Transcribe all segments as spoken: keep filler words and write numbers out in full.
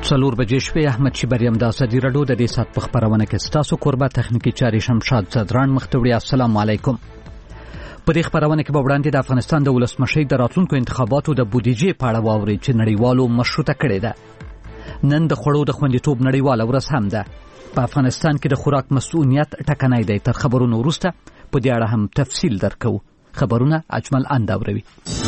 څلور بجې شپې احمد شیبر یم د ازادي راډیو د دې ساعت په خبرونه کې ستاسو کوربه تخنیکی چارې شمشاد صدران مختوړي. السلام علیکم. په دې خبرونه کې به وړاندې د افغانستان د ولسمشر د راتلونکو انتخاباتو د بودیجې په اړه واوري چې نړیوالو مشروطه کړې ده. نن د خوړو د خوندیتوب نړیواله ورځ هم ده. په افغانستان کې د خوراک مسؤلیت ټکنی دی. تر خبرونو وروسته په دې اړه هم تفصیل درکو. خبرونه اجمل انداوروي.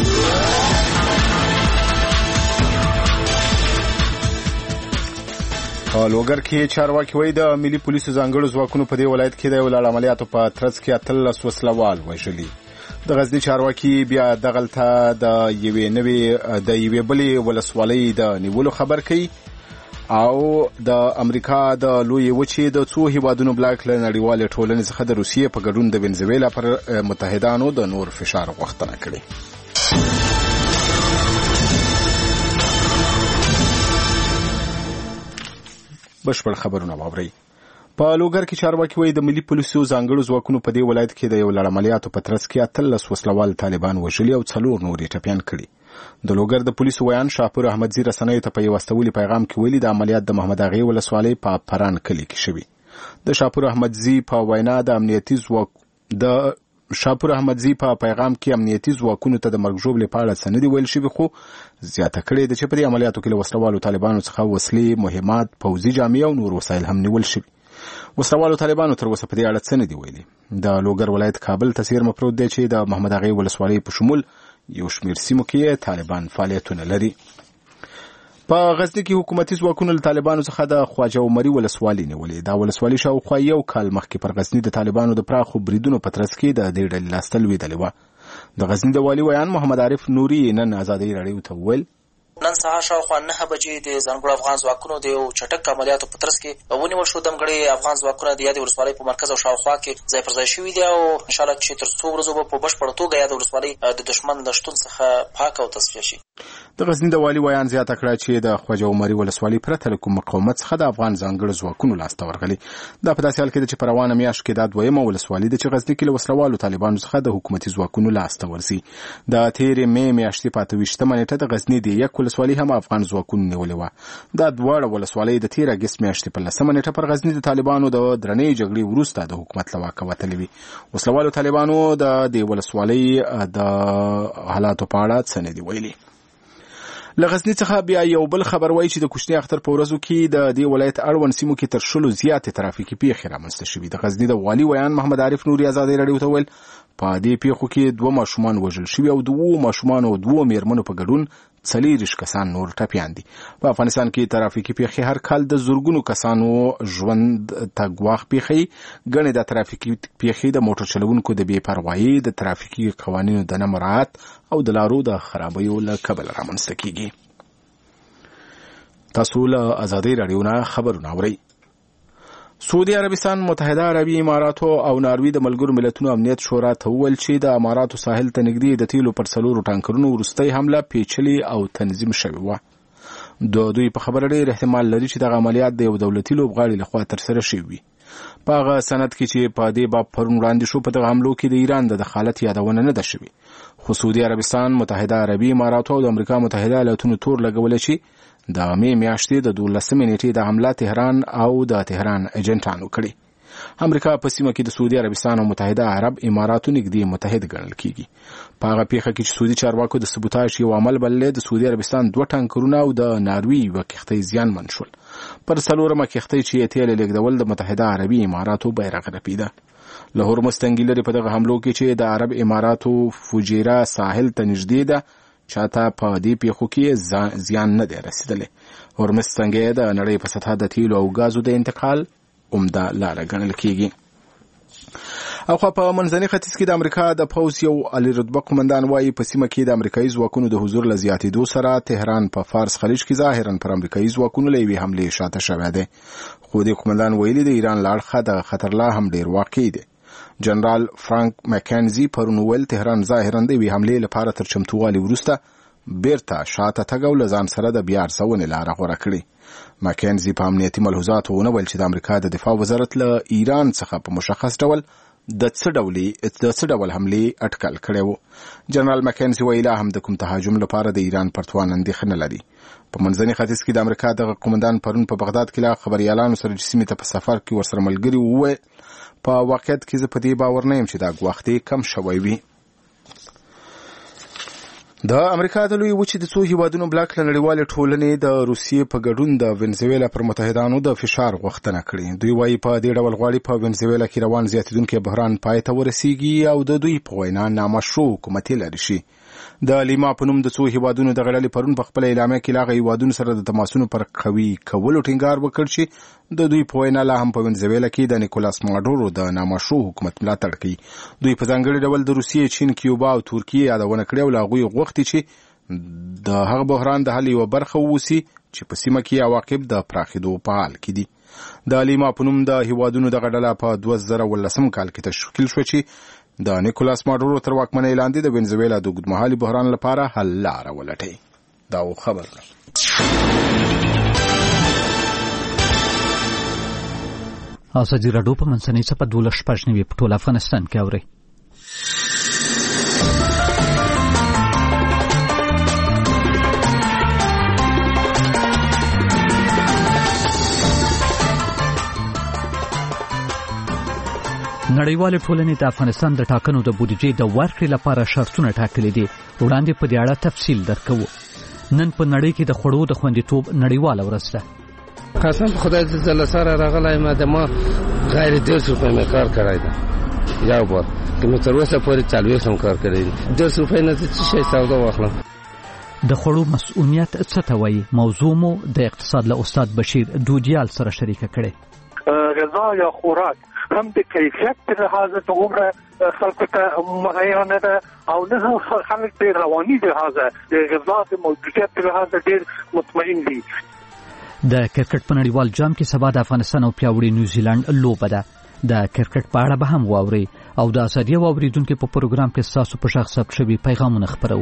لوګر کې چارواکي وایي د ملي پولیسو ځانګړو ځواکونو په دې ولایت کې د ولړ عملیاتو په ترڅ کې اتلس وسلوال وژلي. د غزنی چارواکي بیا دغلته د یوې نوې د یوې بلې ولسوالۍ د نیولو خبر کوي او د امریکا د لوی وچې د څو هیوادونو بلاک له نړیوالې ټولنې څخه د روسیې په ګډون د وینزویلا پر متحدانو د نور فشار غوښتنه کړې. بشپړ خبرونه واورئ. په لوګر کې چارواکي وایي د ملي پولیسو ځانګړو ځواکونو په دې ولایت کې د یو لړ عملیاتو په ترڅ کې اتلس وسلوال طالبان وژلي او څلور نور یې ټپیان کړي. د لوګر د پولیسو ویان شاپور احمدزي رسنیو ته په یو استولي پیغام کې ویلي د عملیات د محمد اغې ولسوالۍ په پران کلي کې شوي. د شاپور احمدزي په وینا د امنیتي ځواک د شاپور احمدزي په پیغام کې امنیتي ځواکونو ته د مرګ ژوبلې په اړه څه نه دي ویل شوي، خو زیاته کړې ده چې په دې عملیاتو کې له وسلوالو طالبانو څخه وسلې، مهمات، پوځي جامې او نور وسایل هم نیول شوي. وسلوالو طالبانو تر اوسه په دې اړه څه نه دي ویلي. د لوګر ولایت کابل ته څیرمه پروت دی چې د محمد اغې ولسوالۍ په شمول یو شمېر سیمو کې طالبان فعالیتونه لري. په غزنی کې حکومتي ځواکونو له طالبانو څخه د خواجه عمري ولسوالۍ نیولې. دا ولسوالۍ شاوخوا یو کال مخکې پر غزنی د طالبانو د پراخو بریدونو په ترڅ کې د دې ډلې لاسته لوېدلې وه. د غزنی د والي ویان محمد عارف نوري نن ازادي راډیو ته وویل نن سهار شاوخوا نهه بجې د ځانګړو افغان ځواکونو د یو چټک عملیاتو په ترڅ کې ونیول شو. دمګړي افغان ځواکونه د یادې ولسوالۍ په مرکز او شاوخوا کې ځای پر ځای شوي دي او انشاءالله چې تر څو ورځو به په بشپړه توګه یادې ولسوالۍ د دښمن له شتون څخه پاکه او تصفیه شي. د غزنی د والي ویان زیاته کړه چې د خواجه عمري ولسوالۍ پرته له کوم مقاومت څخه د افغان ځانګړو ځواکونو لاسته ورغلي. دا په داسې حال کې ده چې په روانه میاشت کې دا دویمه ولسوالۍ ده چې غزني کې له وسلوالو طالبانو څخه د حکومتي ځواکونو لاسته ورځي. د تېرې مې میاشتې په اته ویشتمه نیټه د غزني د یک ولسوالۍ هم افغان ځواکونو نیولې وه. دا دواړه ولسوالۍ د تېر اګست میاشتې په لسمه نیټه پر غزني د طالبانو د درنې جګړې وروسته د حکومت له واکه وتلې وي. وسلوالو طالبانو د دې ولسوالۍ د حالاتو په اړه څه نه دي ویلي. له غزني څخه بیا یو بل خبر وایي چې د کوچني اختر په ورځو کې د دې ولایت اړوند سیمو کې تر شلو زیاتې ترافیکي پیښې رامنځته شوي. د غزني د والي ویان محمد عارف نوري ازادي راډیو ته وویل په دې پیښو کې دوه ماشومان وژل شوي او د اوو ماشومانو او دوو میرمنو په ګډون څلېرویشت کسان نور ټپیان دي. په افغانستان کې ترافیکي پیښې هر کال د زرګونو کسانو ژوند ته ګواښ پیښوي. ګڼې د ترافیکي پیښې د موټر چلوونکو د بې پروایۍ، د ترافیکي قوانینو د نه مراعات او د لارو د خرابیو له کبله رامنځته کیږي. تاسو له ازادي راډیو نه خبرونه اورئ. سعودي عربستان، متحده عربي اماراتو او ناروی د ملګرو ملتونو امنیت شورا ته وویل چې د اماراتو ساحل ته نږدې د تیلو پر څلورو ټانکرونو وروستۍ حمله پیچلې او تنظیم شوې وه. د دوی په خبره ډېر احتمال لري چې دغه عملیات د یو دولتي لوبغاړي لخوا ترسره شوي وي. په هغه سند کې چې په دې باب پرون وړاندې شو، په دغه حملو کې د ایران د دخالت یادونه نه ده شوې، خو سعودي عربستان، متحده عربي اماراتو او د امریکا متحده ایالاتونو تور لګولی چې د مې میاشتې د دولسمې نیټې د حمله تهران او د تهران ایجنټانو کړي. امریکا په سیمه کې د سعودي عربستان او متحده عرب اماراتو نږدې متحد ګڼل کیږي. په هغه پیښه کې چې سعودي چارواکو د سبوتاژ یو عمل بللی، د سعودي عربستان دوه ټانکرونه او د ناروی یوه کښتۍ زیانمن شول. پر څلورمه کښتۍ چې یې تیل لیږدول د متحده عربي اماراتو بیرغ رپېده. له هرمز تنګي لرې په دغه حملو کې چې د عرب اماراتو فوجیرا ساحل ته نږدې ده، چاته په دې پیښو کې زیان نه دی رسېدلی. هرمز تنګی د نړۍ په سطحه د تیلو او ګازو د انتقال عمده لاره ګڼل کیږي. او خو په منځني ختیځ کې د امریکا د پوځ یو عالي رتبه قومندان وایي په سیمه کې د امریکایي ځواکونو د حضور له زیاتېدو سره تهران په فارس خلیج کې ظاهرا پر امریکایي ځواکونو له یوې حملې شاته شوی دی. خو د قومندان ویلي د ایران له اړخه دغه خطر لا هم ډېر واقع دی. جنرال فرانک مکینزي پرون ویل تهران ظاهرا د یوې حملې لپاره تر چمتووالي وروسته بیرته شاته تګ او له ځان سره د بیا ارزونې لاره غوره کړې. مکینزي په امنیتي ملحوظاتو ونه ویل چې د امریکا د دفاع وزارت له ایران څخه په مشخص ډول د څه ډولې د څه ډول حملې اټکل کړی و. جنرال مکنزي ویلا هم د کوم تهاجم لپاره د ایران پرتوان اندېښنه نه لري. په منځني ختیځ کې د امریکا دغه قومندان پرون په بغداد کې لا خبريالانو سره چې سیمې ته په سفر کې ورسره ملګري وویل په واقعیت کې زه په دې باور نه یم چې دا ګواښ کم شوی وي. د امریکا د لوی وچې د څو هیوادونو بلاک له نړیوالې ټولنې د روسیې په ګډون د وینزویلا پر متحدانو د فشار غوښتنه کړې. دوی وايي په دې ډول غواړي په وینزویلا کې روان زیاتېدونکي بحران پای ته ورسیږي او د دوی په وینا نامشروع حکومتي لري شي. د لیما په نوم د څو هیوادونو د غړلې پرون په خپل اعلامیه کې لاغه هیوادونو سره د تماسونو پر قوي کولو ټینګار وکړ چې د دوی په وینا لا هم په وینزویلا کې د نیکولاس ماډورو د نامشروع حکومت ملاتړ کوي. دوی په ځانګړي ډول د روسیې، چین، کیوبا او ترکیې یادونه کړې او لا غوي غوښتي چې د هغه بحران د حل یو برخه ووسی چې په سیمه کې عواقب د پراخېدو په حال کې دي. د لیما په نوم د هیوادونو د غړله په دوه زره ولسم کال کې تشکیل شو چې د نیکولاس ماډورو تر واکمنۍ لاندې د وینزویلا د اوږدمهالي بحران لپاره حل لاره ولټوي. دا خبر ده. ازادي راډیو په منځنۍ څپه دولس شپږ نوي په ټول افغانستان کې اوري. نړیوالې ټولنې د افغانستان د ټاکنو د بودیجې د ورکړې لپاره شرطونه ټاکلي دي. وړاندې په دې اړه تفصیل درکوو. نن په نړۍ کې د خوړو د خوندیتوب نړیواله ورځ ده. قسم په خدای دې زله سره راغلی ما د ما غیر ډېرس روپۍ مې کار کړی ده. یو بار که مې تر اوسه پورې څلوېښت هم کار کړی دی. ډېرس روپۍ نه زه څه شی سودا واخلم. د خوړو مسؤلیت څه ته وایي؟ موضوع مو د اقتصاد له استاد بشیر دودیال سره شریکه کړې. غذا یا خوراک هم د کیفیت په لحاظ ته عمره خلکو ته مهیا نه ده او نه خلک په رواني لحاظ د غذا د موجودیت په لحاظ ډېر مطمئن دي. د کرکټ په نړیوال جام کې سبا د افغانستان او پیاوړي نیوزیلند لوبه ده. د کرکټ په اړه به هم واوري او د ازادي واوریدونکو په پروګرام کې تاسو په شخص ثبت شوي پیغامونه خبرو.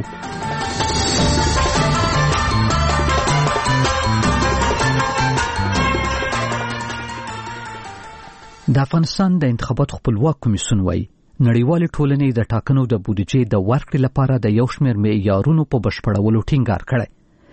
د افغانستان د انتخاباتو خپلواک کمیسیون وايي نړیوالې ټولنې د ټاکنو د بودیجې د ورکړې لپاره د یو شمېر معیارونو په بشپړولو ټینګار کړی.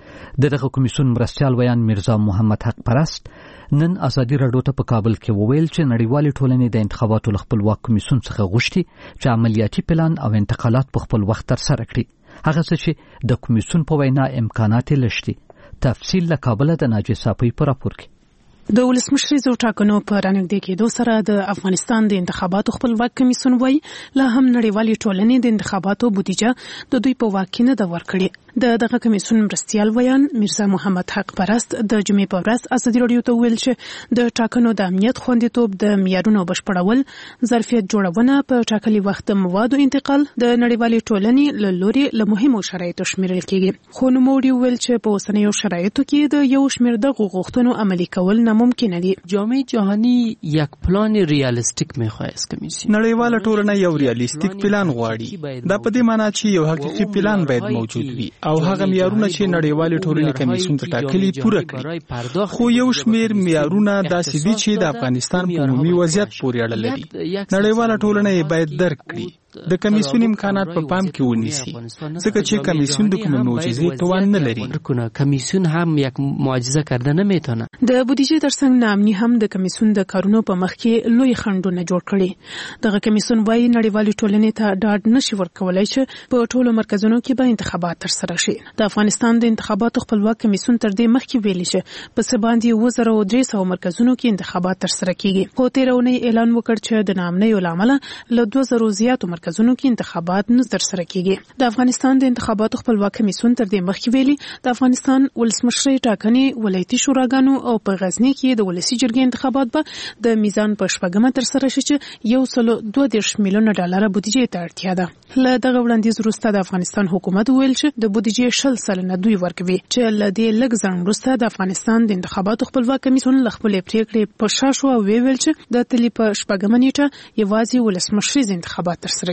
د دغه کمیسیون مرستیال ویان میرزا محمد حق پرست نن ازادي راډیو ته په کابل کې وویل چې نړیوالې ټولنې د انتخاباتو له خپلواک کمیسیون څخه غوښتي چې عملیاتي پلان او انتقالات په خپل وخت ترسره کړي. هغه څه چې د کمیسیون په وینا امکانات یې لږ دي. تفصیل له کابل د ناجي صافي په راپور کې. د ولسمشریزو ټاکنو په رانږدې کېدو سره د افغانستان د انتخاباتو خپلواک کمیسیون وايي لا هم نړیوالې ټولنې د انتخاباتو بودیجه د دوی په واک کې نه ده ورکړې. د دغه کمیسیون مرستیال ویان میرزا محمد حق پرست د جمعې په ورځ ازادي راډیو ته ویل چې د ټاکنو د امنیت خوندیتوب د معیارونو بشپړول، ظرفیت جوړونه، په ټاکلي وخت د موادو انتقال د نړیوالې ټولنې له لوري له مهمو شرایطو شمیرل کېږي. خو نوموړي ویل چې په اوسنیو شرایطو کې د یو شمېر دغو غوښتنو عملي کول ناممکن دي. جامعه جهانی یک پلان ریالیستیک می‌خواست کمیسیون. نړیواله ټولنه یو ریالیستیک پلان غواړي. دا په دې معنی چې یو حقیقي پلان باید موجود وي او هغه معیارونه چې نړیوالې ټولنې کمیسیون ته ټاکلي پوره کړي. خو یو شمېر معیارونه داسې دي چې د افغانستان په عمومي وضعیت پورې اړه لري. نړیواله ټولنه یې باید درک کړي. د کمیسیون امکانات په پام کې ونیسي ځکه چې کمیسیون د کومې معجزې توان نه لري. کمیسیون هم یک معجزه کرده نمیتونه. د بودیجې ترڅنګ نامني هم د کمیسیون د کارونو په مخ کې لوی خنډونه جوړ کړي. دغه کمیسیون وايي نړیوالې ټولنې ته ډاډ نشي ورکولای چې په ټولو مرکزونو کې به انتخابات ترسره شي. د افغانستان د انتخاباتو خپلواک کمیسیون تر دې مخکې ویلي چې په څه باندې اووه زره درې سوه مرکزونو کې انتخابات ترسره کیږي. خو تېره اونۍ اعلان وکړ چې د نامنیو له امله له دوه زرو زیاتو مرکزونو کې انتخابات نه ترسره کیږي. د افغانستان د انتخاباتو خپلواک کمیسیون تر دې مخکې ویلي د افغانستان ولسمشرۍ ټاکنې، ولایتي شوراګانو او په غزني کې د ولسي جرګې انتخابات به د میزان په شپږمه ترسره شي چې یو سل دوه دېرش میلیونه ډالره بودیجې ته اړتیا ده. له دغه وړاندیز وروسته د افغانستان حکومت ویل چې د بودیجې شل سلنه دوی ورکوي چې له دې لږ ځنډ وروسته د افغانستان د انتخاباتو خپلواک کمیسیون له خپلې پرېکړې په شا شو او ویل چې د تلې په شپږمه نیټه یوازې ولسمشریز انتخابات ترسره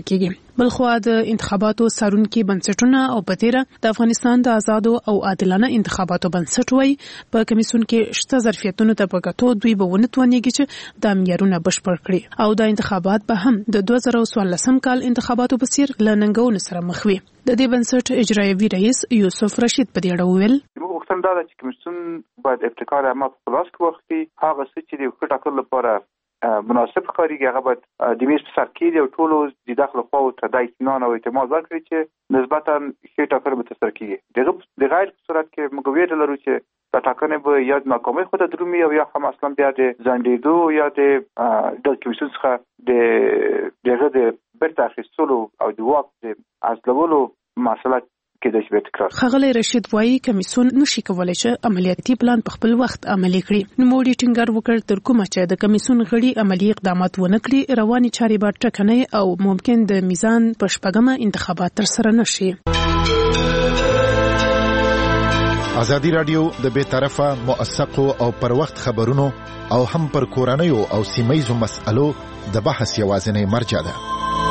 کیږي. بلخوا د انتخاباتو څارونکو بنسټونه او په تیره د افغانستان د آزادو او عادلانه انتخاباتو بنسټ وایي په کمیسیون کې شته ظرفیتونو ته په کتو دوی به ونه توانیږي چې د معیارونه بشپړ کړي او د انتخابات به هم د دوه زره څوارلسم کال انتخاباتو په څیر له ننګونو سره مخ وي. د دې بنسټ اجرایوي رئیس یوسف رشید په دې اړه وویل موږ دا چې کمیسیون باید ابتکار عامه په خلاص کې وختي هغه څه چې د وکړه ټاکل لپاره مناسب ښکارېږي هغه باید د میز په سر کې او ټولو د داخله خواو ته د اطمینان او اعتماد ورکړي چې نسبتا ښې ټاکنې به ترسره کېږي. دغه د غیر په صورت کې موږ ویره لرو چې دا ټاکنې به یا د ناکامۍ خوا ته درومي او یا هم اصلا بیا د ځنډېدو یا د د کمیسیون څخه د دغه د بیرته اخیستلو او د واک د اصلولو مسله ښاغلی رشید وایي کمیسیون نشي کولای چې عملیاتي پلان په خپل وخت عملي کړي. نوموړي ټینګار وکړ تر کومه چې د کمیسیون غړي عملي اقدامات ونه کړي رواني چارې به ټکنۍ او ممکن د میزان په شپږمه انتخابات ترسره نشي. ازادي رادیو د بې طرفه موثقو او پر وخت خبرونو او هم پر کورنیو او سیمه‌یزو مسألو د بحث یوازینی مرجع ده.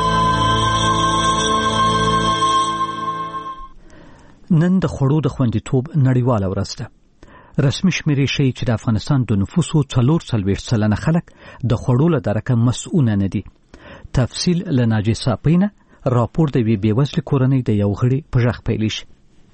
نن د خوړو د خوندیتوب نړیواله ورځ ده. رسمي شمیرې ښیي چې د افغانستان د نفوسو څلور څلوېښت سلنه خلک د خوړو له درکه مسؤونه نه دي. تفصیل له ناجي ساپینه راپور د یوې بېوزلې کورنۍ د یو غړي په غږ پیل شي.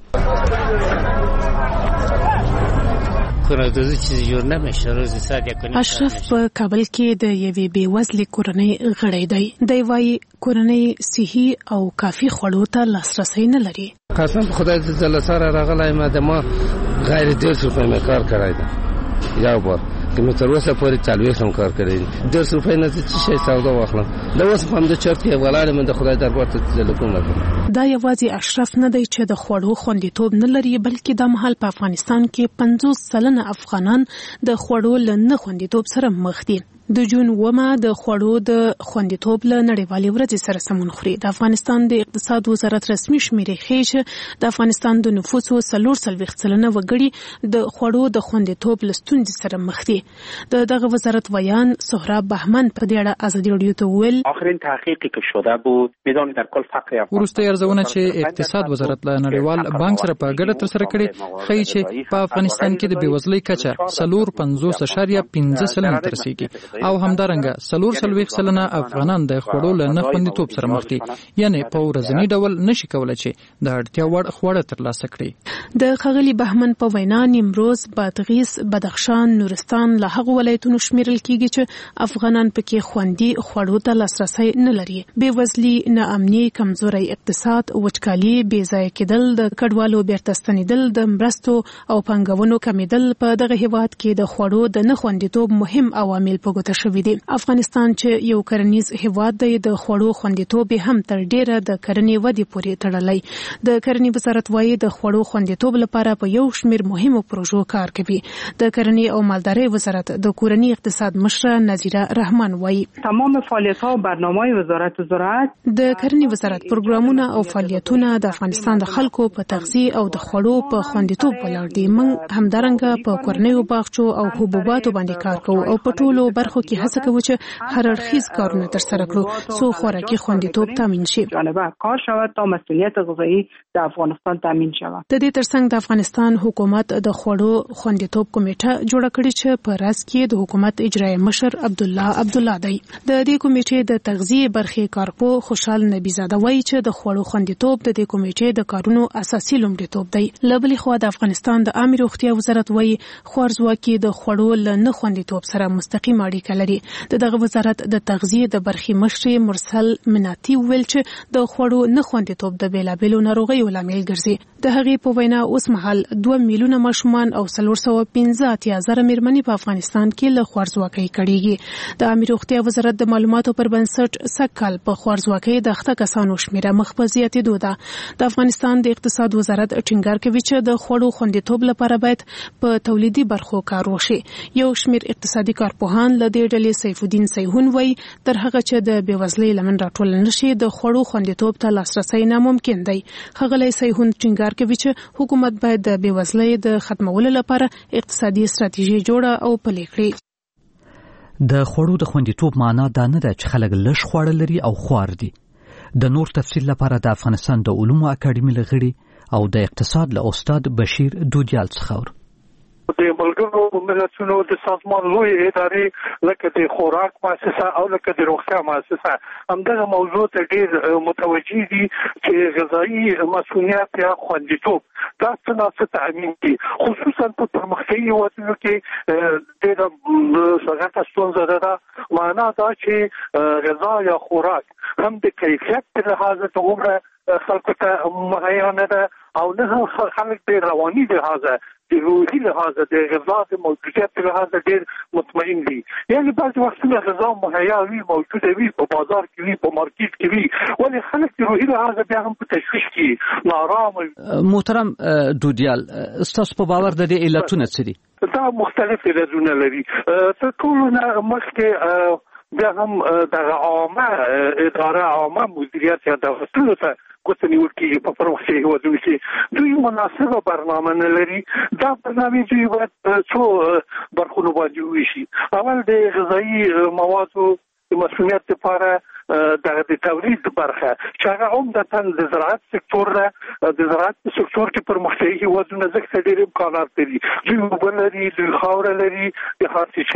اشرف په کابل کې د یوې بېوزلې کورنۍ غړی دی. دی وايي کورنۍ صحي او کافي خوړو ته لاسرسی نه لري. قسم په خدای چې زله سره راغلی ما د ما غیر ډېرس روپۍ مې کار کړی دی یو بار که مې تر اوسه پورې څلوېښت هم کار کړی دی. ډېرس روپۍ نه څه شی سودا واخلم د اوس په همدې چرت کې ولاړ یم د خدای دربار ته تللی کوم لګم. دا یوازې اشرف نه دی چې د خوړو خوندیتوب نه لري بلکې د مهال په افغانستان کې پنځوس سلنه افغانان د خوړو له نه خوندیتوب سره مخ دي. د جون ومه د خوړو د خوندیتوب له نړیوالې ورځې سره سمون خوري. د افغانستان د اقتصاد وزارت رسمي شمیرې ښیي چې د افغانستان د نفوسو څلور څلوېښت سلنه وګړي د خوړو د خوندیتوب له ستونزې سره مخ دي. د دغه وزارت ویان سهراب بهمن په دې اړه ازادي رادیو ته وویل آخرین تحقیقی که شده بود میزان در کل فقر وروسته ارزونه چې اقتصاد وزارت له نړیوال بانک سره په ګډه ترسره کړې ښیي چې په افغانستان کې د بېوزلۍ کچه څلور پنځوس اعشاریه پنځه سلنه ته رسیږي او همدارنګه څلور څلوېښت سلنه افغانان د خوړو له نه خوندیتوب سره مخ دي. یعنی په ورځني ډول نشي کولای چې د اړتیا وړ خواړه ترلاسه کړي. د ښاغلي بهمن په وینا نیمروز، بادغیس، بدخشان، نورستان له هغو ولایتونو شمیرل کیږي چې افغانان پکې خوندي خوړو ته لاسرسی نه لري. بېوزلي، ناامني، کمزوري اقتصاد، وچکالي، بې ځایه کېدل، د کډوالو بیرته ستنېدل، د مرستو او پانګونو کمیدل په دغه هیواد کې د خوړو د نه خوندیتوب مهم عوامل په ګوته شوي دي. افغانستان چې یو کرنیز هیواد دی د خوړو خوندیتوب هم تر ډیره د کرنې ودې پورې تړلی. د کرنې وزارت وايي د خوړو خوندیتوب لپاره په یو شمیر مهمو پروژو کار کوي. د کرنې او مالدارۍ وزارت د کورني اقتصاد مشره نذیره رحمان وايي تمام فعالیت‌ها و برنامه‌های وزارت زراعت د کرنې وزارت پروګرامونه او فعالیتونه د افغانستان د خلکو په تغذیه او د خوړو په خوندیتوب ولاړ دي. موږ همدارنګه په کورنیو باغچو او حبوباتو باندې کار کوو او په ټولو برخو کې هڅه کوو چې هر اړخیز کارونه ترسره کړو څو خوراکي خوندیتوب تامین شي. جانبه کار شود تا مسئولیت غذایی د افغانستان تامین شود. د دې ترڅنګ د افغانستان حکومت د خوړو خوندیتوب کمیټه جوړه کړې چې په راس کې د حکومت اجرایي مشر عبد الله عبد الله دی. د دې کمیټې د تغذیه برخې کارپو خوشحال نبی زاده وایي چې د خوړو خوندیتوب د دې کمیټې د کارونو اساسي لومړیتوب دی. له بلې خوا د افغانستان د عامه روغتیا وزارت وایي خوارزواکي د خوړو له نه خوندیتوب سره مستقیم اړیکه لري. د دغه وزارت د تغذیه د برخې مشر مرسل مناتی ویل چې د خوړو نه خوندیتوب د بیلابېلو ناروغیو لامل ګرځي. د هغې په وینا اوس مهال دوه میلیونه ماشومان او څلور سوه پنځه اتیا زره مېرمنې په افغانستان کې له خوارزواکۍ کړېږي. د عامه روغتیا وزارت د معلوماتو پر بنسټ سږکال په خوارزواکۍ د اخته کسانو شمېره مخ په زیاتېدو ده. د افغانستان د اقتصاد وزارت ټینګار کوي چې د خوړو خوندیتوب لپاره باید په تولیدي برخو کار وشي. یو شمېر اقتصادي کارپوهان له دې ډلې سیف الدین سیهون وایي تر هغه چې د بېوزلۍ لمن راټول نشي د خوړو خوندیتوب ته لاسرسی ناممکن دی. ښاغلی سیهون ټینګار کوي چې حکومت باید د بېوزلۍ د ختمولو لپاره اقتصادي ستراتیژي جوړه او پلي کړي. د خوړو د خوندیتوب معنا دا نه ده چې خلک لږ خواړه لري او خوار دي. د نور تفصیل لپاره د افغانستان د علومو اکاډمي لغړي او د اقتصاد له استاد بشیر دودیال څخه د ملګرو ملتونو د سازمان لوی ادارې لکه د خوراک مؤسسه او لکه د روغتیا مؤسسه همدغه موضوع ته ډېر متوجه دي چې غذایي مسؤلیت یا خوندیتوب دا څه نه څه تأمین دي، خصوصا په پرمختللي هېوادونو کې ډېره غټه ستونزه ده. معنا دا چې غذا یا خوراک هم د کیفیت په لحاظ ته عمره خلکو ته مهیا نه ده او نه خلک د رواني لحاظه د روحي لحاظه د غذا د موجودیت په لحاظ ډېر مطمئن دي. یعنې بعضې وختونه غذا مهیا وي، موجوده وي، په بازار کې وي، په مارکیټ کې وي، ولې خلک د روحي لحاظه بیا هم په تشویش کې نارامه. محترم دودیال، ستاسو په باور د دې علتونه څه دي؟ دا مختلف علتونه لري. تر ټولو نه مخکې بیا هم دغه عامه اداره عامه مدیریت یا دولتونو ته ګوته نیول کېږي. په پرمختللي هېوادونو کې دوی مناسبه برنامه نه لري. دا برنامې دوی باید څو برخونو باندې وویشي. اول د غذایي موادو د مسؤلیت لپاره دغه د تولید برخه چې هغه عمدتاً د زراعت سکتور ده. د زراعت په سکتور کې پرمختللي هېوادونه ځکه ډېر امکانات لري. دوی اوبه لري، دوی خاوره لري، د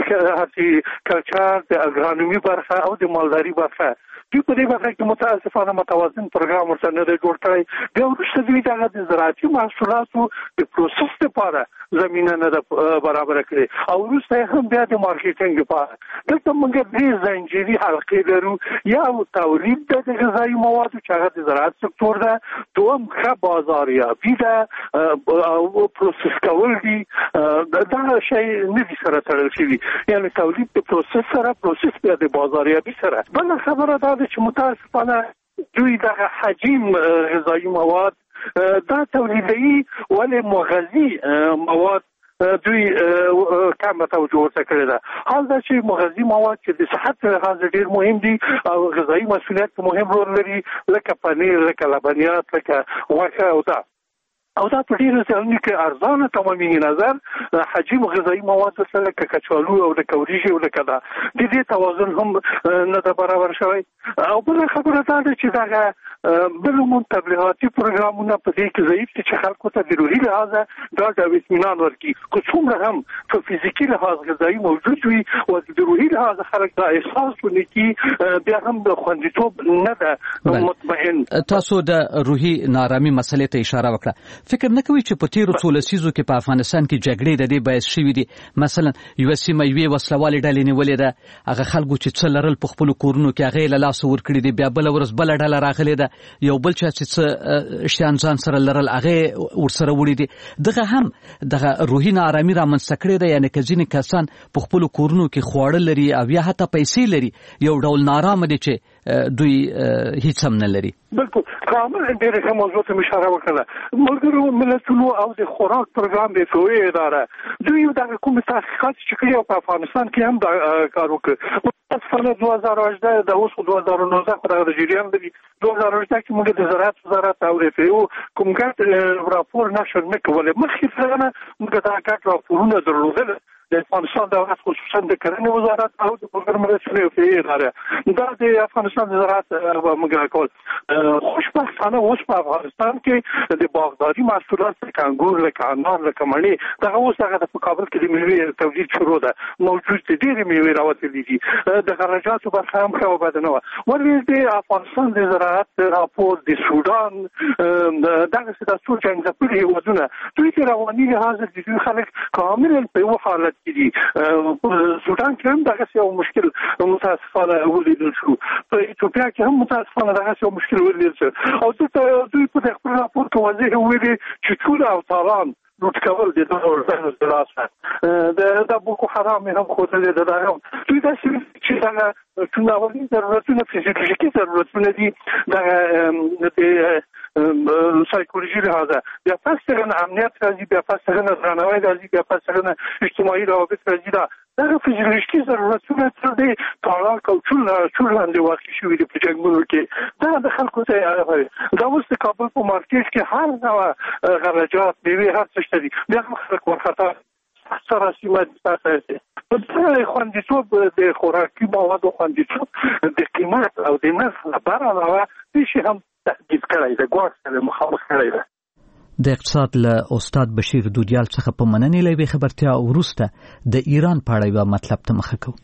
هارتیکلچر، د اګرانومي برخه او د مالداري برخه. دوی په دې برخه کې متاسفانه متوازن پروګرام ورته نه دی جوړ کړی. بیا وروسته دوی دغه د زراعتي محصولاتو د پروسس لپاره زمینه نه ده برابره کړې او وروسته هم بیا د مارکیټینګ لپاره. دلته موږ درې زنجیري حلقې لرو. یا تولید د غذایي موادو چې هغه د زراعت سکتور ده، دوم ښه بازاریابي ده او پروسس کول دي. دا شی نه دي سره تړل شوي، یعنې تولید د پروسس سره، پروسس بیا د بازاریابي سره. بله خبره دا ده چې متاسفانه دوی دغه حجیم غذایي مواد دا تولیدوي، ولې مغذي مواد دوی کمه توجه ورته کړې ده. حال دا چې مغذي مواد چې د صحت په لحاظ ډېر مهم دي او غذایي مسؤلیت مهم رول لري، لکه پنیر، لکه لبنیات، لکه غوښه او دا او دا په ډېرو ځایونو کې ارزانه تمامي نظر حجم غذایي مواد سره لکه کچالو او لکه وریجې او لکه دا د دې توازن هم نه ده برابر شوی. او بله خبره دا ده چې دغه بلومون تبلیغاتي پروګرامونه په دې کې ضعیف دي چې خلکو ته د روحي لحاظه ډاډ او اطمینان ورکړي. که څومره هم په فزیکي لحاظ غذایي موجود وي او د روحي لحاظ خلک دا احساس ونه کړي، بیا هم د خوندیتوب نه ده مطمئن. تاسو د روحي نارامي مسلې ته اشاره وکړه. فکر نه کوي چې په تیرو څو لسیزو کې په افغانستان کې جګړې د دې باعث شوي دي؟ مثلا یوه سیمه یوې وسلوالې ډلې نیولې ده، هغه خلکو چې څه لرل په خپلو کورونو کې هغه یې له لاسه ورکړي دي، بیا بله ورځ بله ډله راغلې ده، یو بل چا چې څه شیان ځان سره لرل هغه یې ورسره وړي دي. دغه هم دغه روحي ناارامي رامنځته کړې ده. یعنې که ځینې کسان په خپلو کورونو کې خواړه لري او یا حتی پیسې لري، یو ډول نارامه دي چې دوی هیڅ هم نه لري. بالکل کامل ډېرې ښه موضوع ته اشاره وکړه. ملګرو ملتونو او د خوراک پروګرام د فو اداره دوی دغه کوم تحقیقات چې کړي په افغانستان کې هم دا کار وکړ. متاسفانه دوه هزار او اووه د اوس دوه هزار او نوزده خو د جریان دی دوه هزار او اووه کې موږ د زراعت وزارت او د فو کوم ګډ راپور نشر نه کولای. مخکې څنګه موږ دا ګډ راپورونه درلودل د افغانستان دولت خصوصا د کرنې وزارت او د پروګرام رسنۍ او فو اداره دا د افغانستان د زراعت موږ کول. خوشبختانه اوس په افغانستان کې د باغداري محصولات لکه انګور، لکه انار، لکه مڼې دغه اوس هغه د کابل کې د میوې تولید شروع ده، موجود دي ډېرې میوې راوتلې دي. د خراجاتو برخه هم ښه وبده نه وه. ولې د افغانستان د زراعت راپور د سودان دغسې دا څو جنګ ځپلي هېوادونه دوی کې رواني لحاظ د دوی خلک کاملا په یوه حالت کې دي. سودان کې هم دغسې یو مشکل متاسفانه ولیدل شو، په ایتوپیا کې هم متاسفانه دغسې یو مشکل ولیدل شو او دلته دوی په خپل راپور کې واضح ویلي چې ټول اوتاران لوټ کول د دغه ورځو د لاسه د بوکو حرام هم ښودلې ده. دغه دوی داسې چې دغه چوناولي ضرورتونه فزیولوژیکي ضرورتونه دي دغه د سایکولوژي لحاظه، بیا پس څنګه امنیت راځي، بیا پس څنګه درناوی راځي، بیا پس څنګه اجتماعي روابط راځي. دا دغه فزیولوژیکي ضرورتونه تر دې تالاک او چول چول لاندې واقع شوي دي په جنګونو کې. دا د خلکو ته دا اوس د کابل په مارکیټ کې هر ډول غلجات، میوې، هر څه شته دي. بیا هم خلک وارخطا سره سیمه تاسو په خوندیتوب د خوراکي موادو خوندیتوب د قیمت او د نرخ لپاره علاوه هیڅ هم تهدید کړی د ګواښ سره مخامخ کړی دی. د اقتصاد له استاد بشیر دودیال څخه په مننې لوي خبرتیا وروسته د ایران په اړه یو مطلب ته مخه کوو.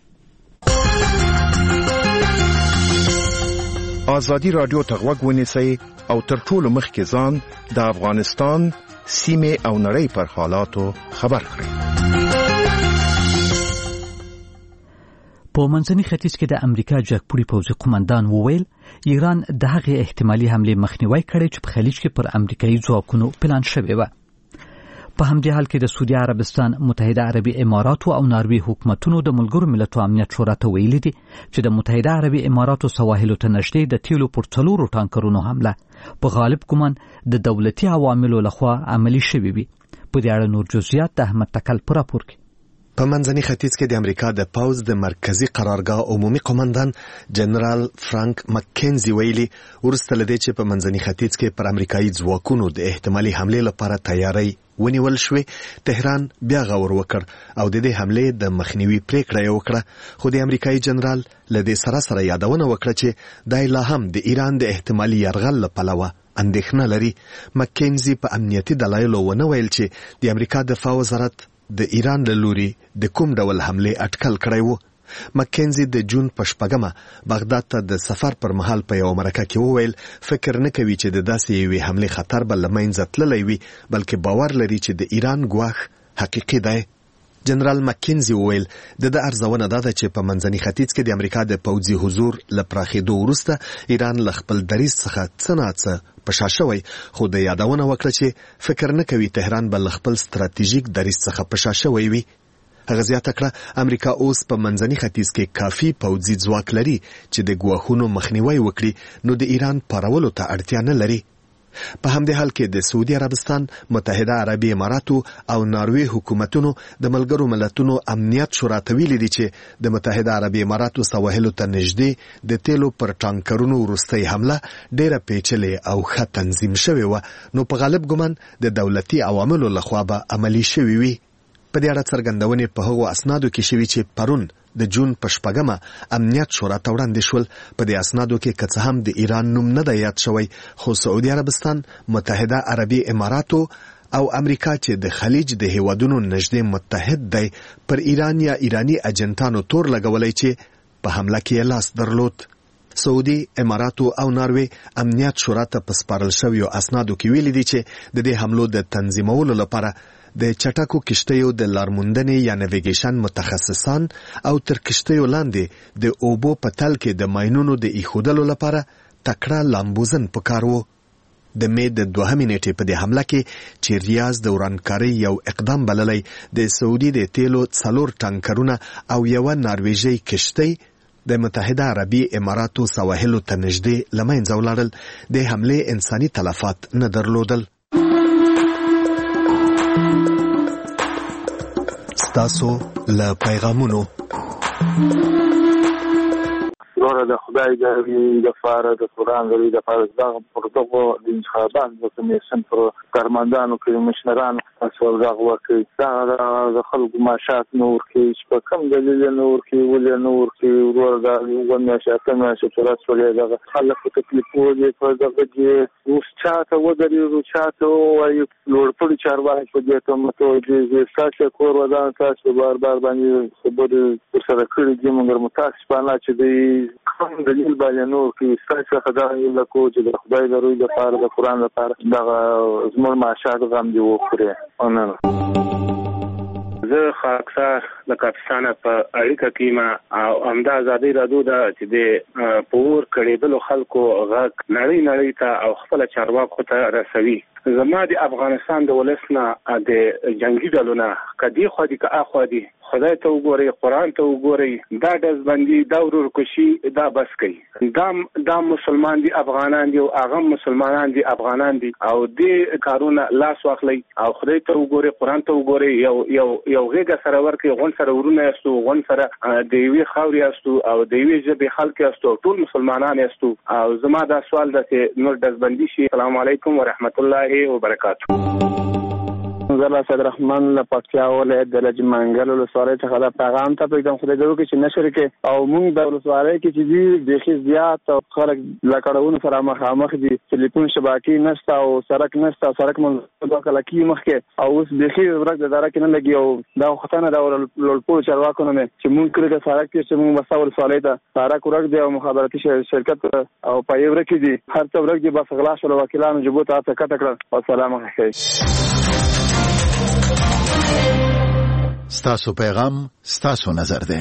ازادي رادیو ته غوږ ونیسئ او تر ټولو مخکې ځان د افغانستان سیمې او نړۍ پر حالاتو خبر کړئ. په منځني ختیځ کې د امریکا جګپوړي پوځي قومندان وویل ایران د هغې احتمالي حملې مخنیوي کړی چې په خلیج کې پر امریکایي ځواکونو پلان شوی و. په همدې حال کې د سعودي عربستان، متحده عربي اماراتو او ناروې حکومتونو د ملګرو ملتونو امنیت شورا ته ویلي دي چې د متحده عربي اماراتو سواحلو ته نږدې د تیلو پر څلورو ټانکرونو حمله په غالب ګمان د دولتي عواملو لخوا عملي شوې وي. په دې اړه نور جزئیات د احمد تکل په راپور کې. په منځني ختیځ کې د امریکا د پوځ د مرکزی قرارګاه عمومي قومندان جنرال فرانک مکینزي ویلي ورسته لدې چې په منځني ختیځ کې پر امریکایي ځواکونو د احتمالي حملې لپاره تیاری ونیول شوې، تهران بیا غور وکړ او د دې حملې د مخنیوي پریکړه یې وکړه. خو د امریکایي جنرال لدې سره سره یادونه وکړه چې دای لا هم د ایران د احتمالي یرغل لپاره اندېښنه لري. مکینزي په امنیتي دلایلو ونه ویل چې د امریکا دفاع وزارت د ایران له لوري د کوم ډول حملې اټکل کړی وو. مکینزي د جون په شپږمه بغداد ته د سفر پر مهال په یو مرکه کې وویل فکر نه کوي چې د داسې یوې حملې خطر به له منځه تللی وي، بلکې باور لري چې د ایران ګواښ حقیقي دی. جنرال مکینزي وویل د د ارزونه دا ده چې په منځني ختیځ کې د امریکا د پوځي حضور له پراخېدو وروسته ایران له خپل دریځ څخه څه ناڅه په شا شوی، خو د یادونه وکړه چې فکر نه کوي تهران به له خپل ستراتیژیک دریځ څخه په شا شوی وي. هغه زیاته کړه امریکا اوس په منځني ختیځ کې کافي پوځي ځواک لري چې د ګواښونو مخنیوي وکړي، نو د ایران پارولو ته اړتیا نه لري. په همدې حال کې د سعودي عربستان، متحده عربي اماراتو او ناروې حکومتونو د ملګرو ملتونو امنیت شورا ته ویلي دي چې د متحده عربي اماراتو سواحلو ته نږدې د تیلو پر ټانکرونو وروستۍ حمله ډیره پیچلې او ښه تنظیم شوې وه، نو په غالب ګمان د دولتي عواملو لخوا به عملي شوې وي. په دې اړه څرګندونې په هغو اسنادو کې شوي چې پرون د جون په شپږمه امنیت شورا ته وړاندې شول. په دې اسنادو کې که څه هم د ایران نوم نه دی یاد شوی، خو سعودي عربستان، متحده عربي اماراتو او امریکا چې د خلیج د هیوادونو نږدې متحد دی پر ایران یا ایرانی اجنټانو تور لګولی چې په حمله کې لاس درلود. سعودي، اماراتو او ناروې امنیت شورا ته په سپارل شویو اسنادو کې ویلي دي چې د دې حملو د تنظیمولو لپاره د چټکو کشتیو د لارموندنې یا نیویګیشن متخصصان او تر کشتیو لاندې د اوبو په تل کې د ماینونو د ایښودلو لپاره تکړه لامبوزن پکار وو. د مې د دوهمې نیټې په دې حمله کې چې ریاض د ورانکارۍ یو اقدام بللی، د سعودي د تیلو څلور ټانکرونه او یوه نارویژۍ کشتۍ د متحده عربي اماراتو سواحلو ته نږدې له منځه ولاړل. د حملې انساني تلفات نه درلودل. ستاسو له پیغامونو ورور د خدای د فاره د قرآن غوړي د فارس دغه پر دغه د انتخابات د کمیسیون پر کارمندانو کې مشران اصل دغه ورکړي دا د خلکو معاشات نور کې چې په کم دلیل نور کې ولې نور کې ورور دا یو معاشات نه چې پر اصل دغه خلک تکلیف وږي په دغه کې اوس چاته ودرې او چاته وایي لوړ په چارواکي په دې ته متوجه دي چې کور ودان تاسو بار بار باندې خبرې سره کړې دي موږ متاسفانه چې دی کوم دلیل باندې نور کې ستاسو خدای له کو چې د خدای د روی د پاره د قران لپاره دغه زموږ معاشات غم دی وکړي. انا زه خاصه د پاکستان په اړیکه کې ما او همدا ازادي رادو دا چې د پور کړيدلو خلکو غږ نړۍ نړۍ ته او خپل چارواکو ته رسوي. زما د افغانستان د ولسنا د جنگي ډلونه کدي خو دي که اخو دي خدای ته وګوري، قران ته وګوري، دا د ځبندي دا ورور کوشي دا بس کوي. دا دا مسلمان دي، افغانان دي او هغه مسلمانان دي، افغانان دي او دې کارونه لاس واخلي او خدای ته وګوري، قران ته وګوري، یو یو یو غیګه سره ورکي غون سره ورونه یاستو، غون سره د یوې خاوري یاستو او د یوې ژبې خلک یاستو، ټول مسلمانان یاستو. او زما دا سوال ده چې نور د ځبندي شي. السلام علیکم ورحمت الله وبرکاته. زه له سید رحمان له پکتیا ولایت د لج منګل ولسوالۍ څخه دا پیغام ته پېږدم خدای دې وکړي چې نشر کې او موږ د ولسوالۍ کې چې دي بیخي زیات او خلک له کړهونو سره مخامخ دي ټلیفون شبکې نشته او سړک نشته سړک منځ دوه کله کې مخکې او اوس بیخي ورک د دره کې نه لګي او دا ختنه دا لوړپوړو چارواکو نه چې موږ کړی د سړک کې چې موږ بس ولسوالۍ ته سړک ورک دی او مخابراتي شرکت او پای ورک دي هر څه ورک دي بس غلا شول وکیلانو جبوت ته کټ کړ او سلام علیکم. ستاسو پیغام ستاسو نظر ده.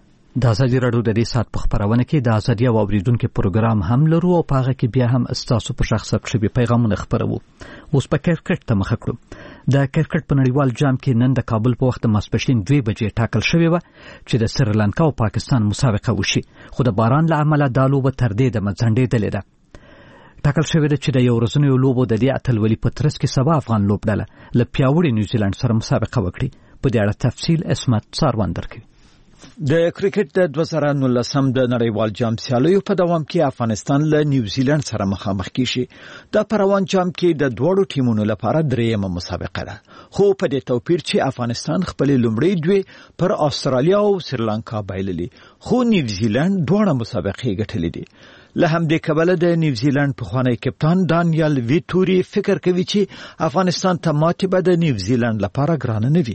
د ازادي راډیو د دې سات په خبرونه کې د ازادي او اوریدونکو پروګرام هم لرو او پاغه کې بیا هم ستاسو په شخص ثبت پیغامونه خبرو. اوس په کرکټ ته مخ کړو. د کرکټ په نړیوال جام کې نن د کابل په وخت ماسپښین دوه بجې ټاکل شوې و چې د سریلانکا او پاکستان مسابقه وشي خو د باران له امله د لوبه تر دې د مځنډېدلې ده. ټاکل شوې ده چې د یو ورځنیو لوبو د دې اتلولي په ترڅ کې سبا افغان لوبډله له پیاوړي نیوزیلند سره مسابقه وکړي. په دې اړه تفصیل اسمت څاروان درکوي. د کرکټ د دوه زره نولسم د نړیوال جام سیالیو په دوام کې افغانستان له نیوزیلند سره مخامخ کیږي. د پروان جام کې د دوړو ټیمونو لپاره درېیمه مسابقه ده خو په دې توپیر چې افغانستان خپل لومړی دوی پر استرالیا او سریلانکا بایللې خو نیوزیلند دوه مسابقې ګټلې دي. له همدې کبله د نیوزیلند پخوانی کپتان دانیال ویټوري فکر کوي چې افغانستان ته ماتې به د نیوزیلند لپاره ګرانه نه وي.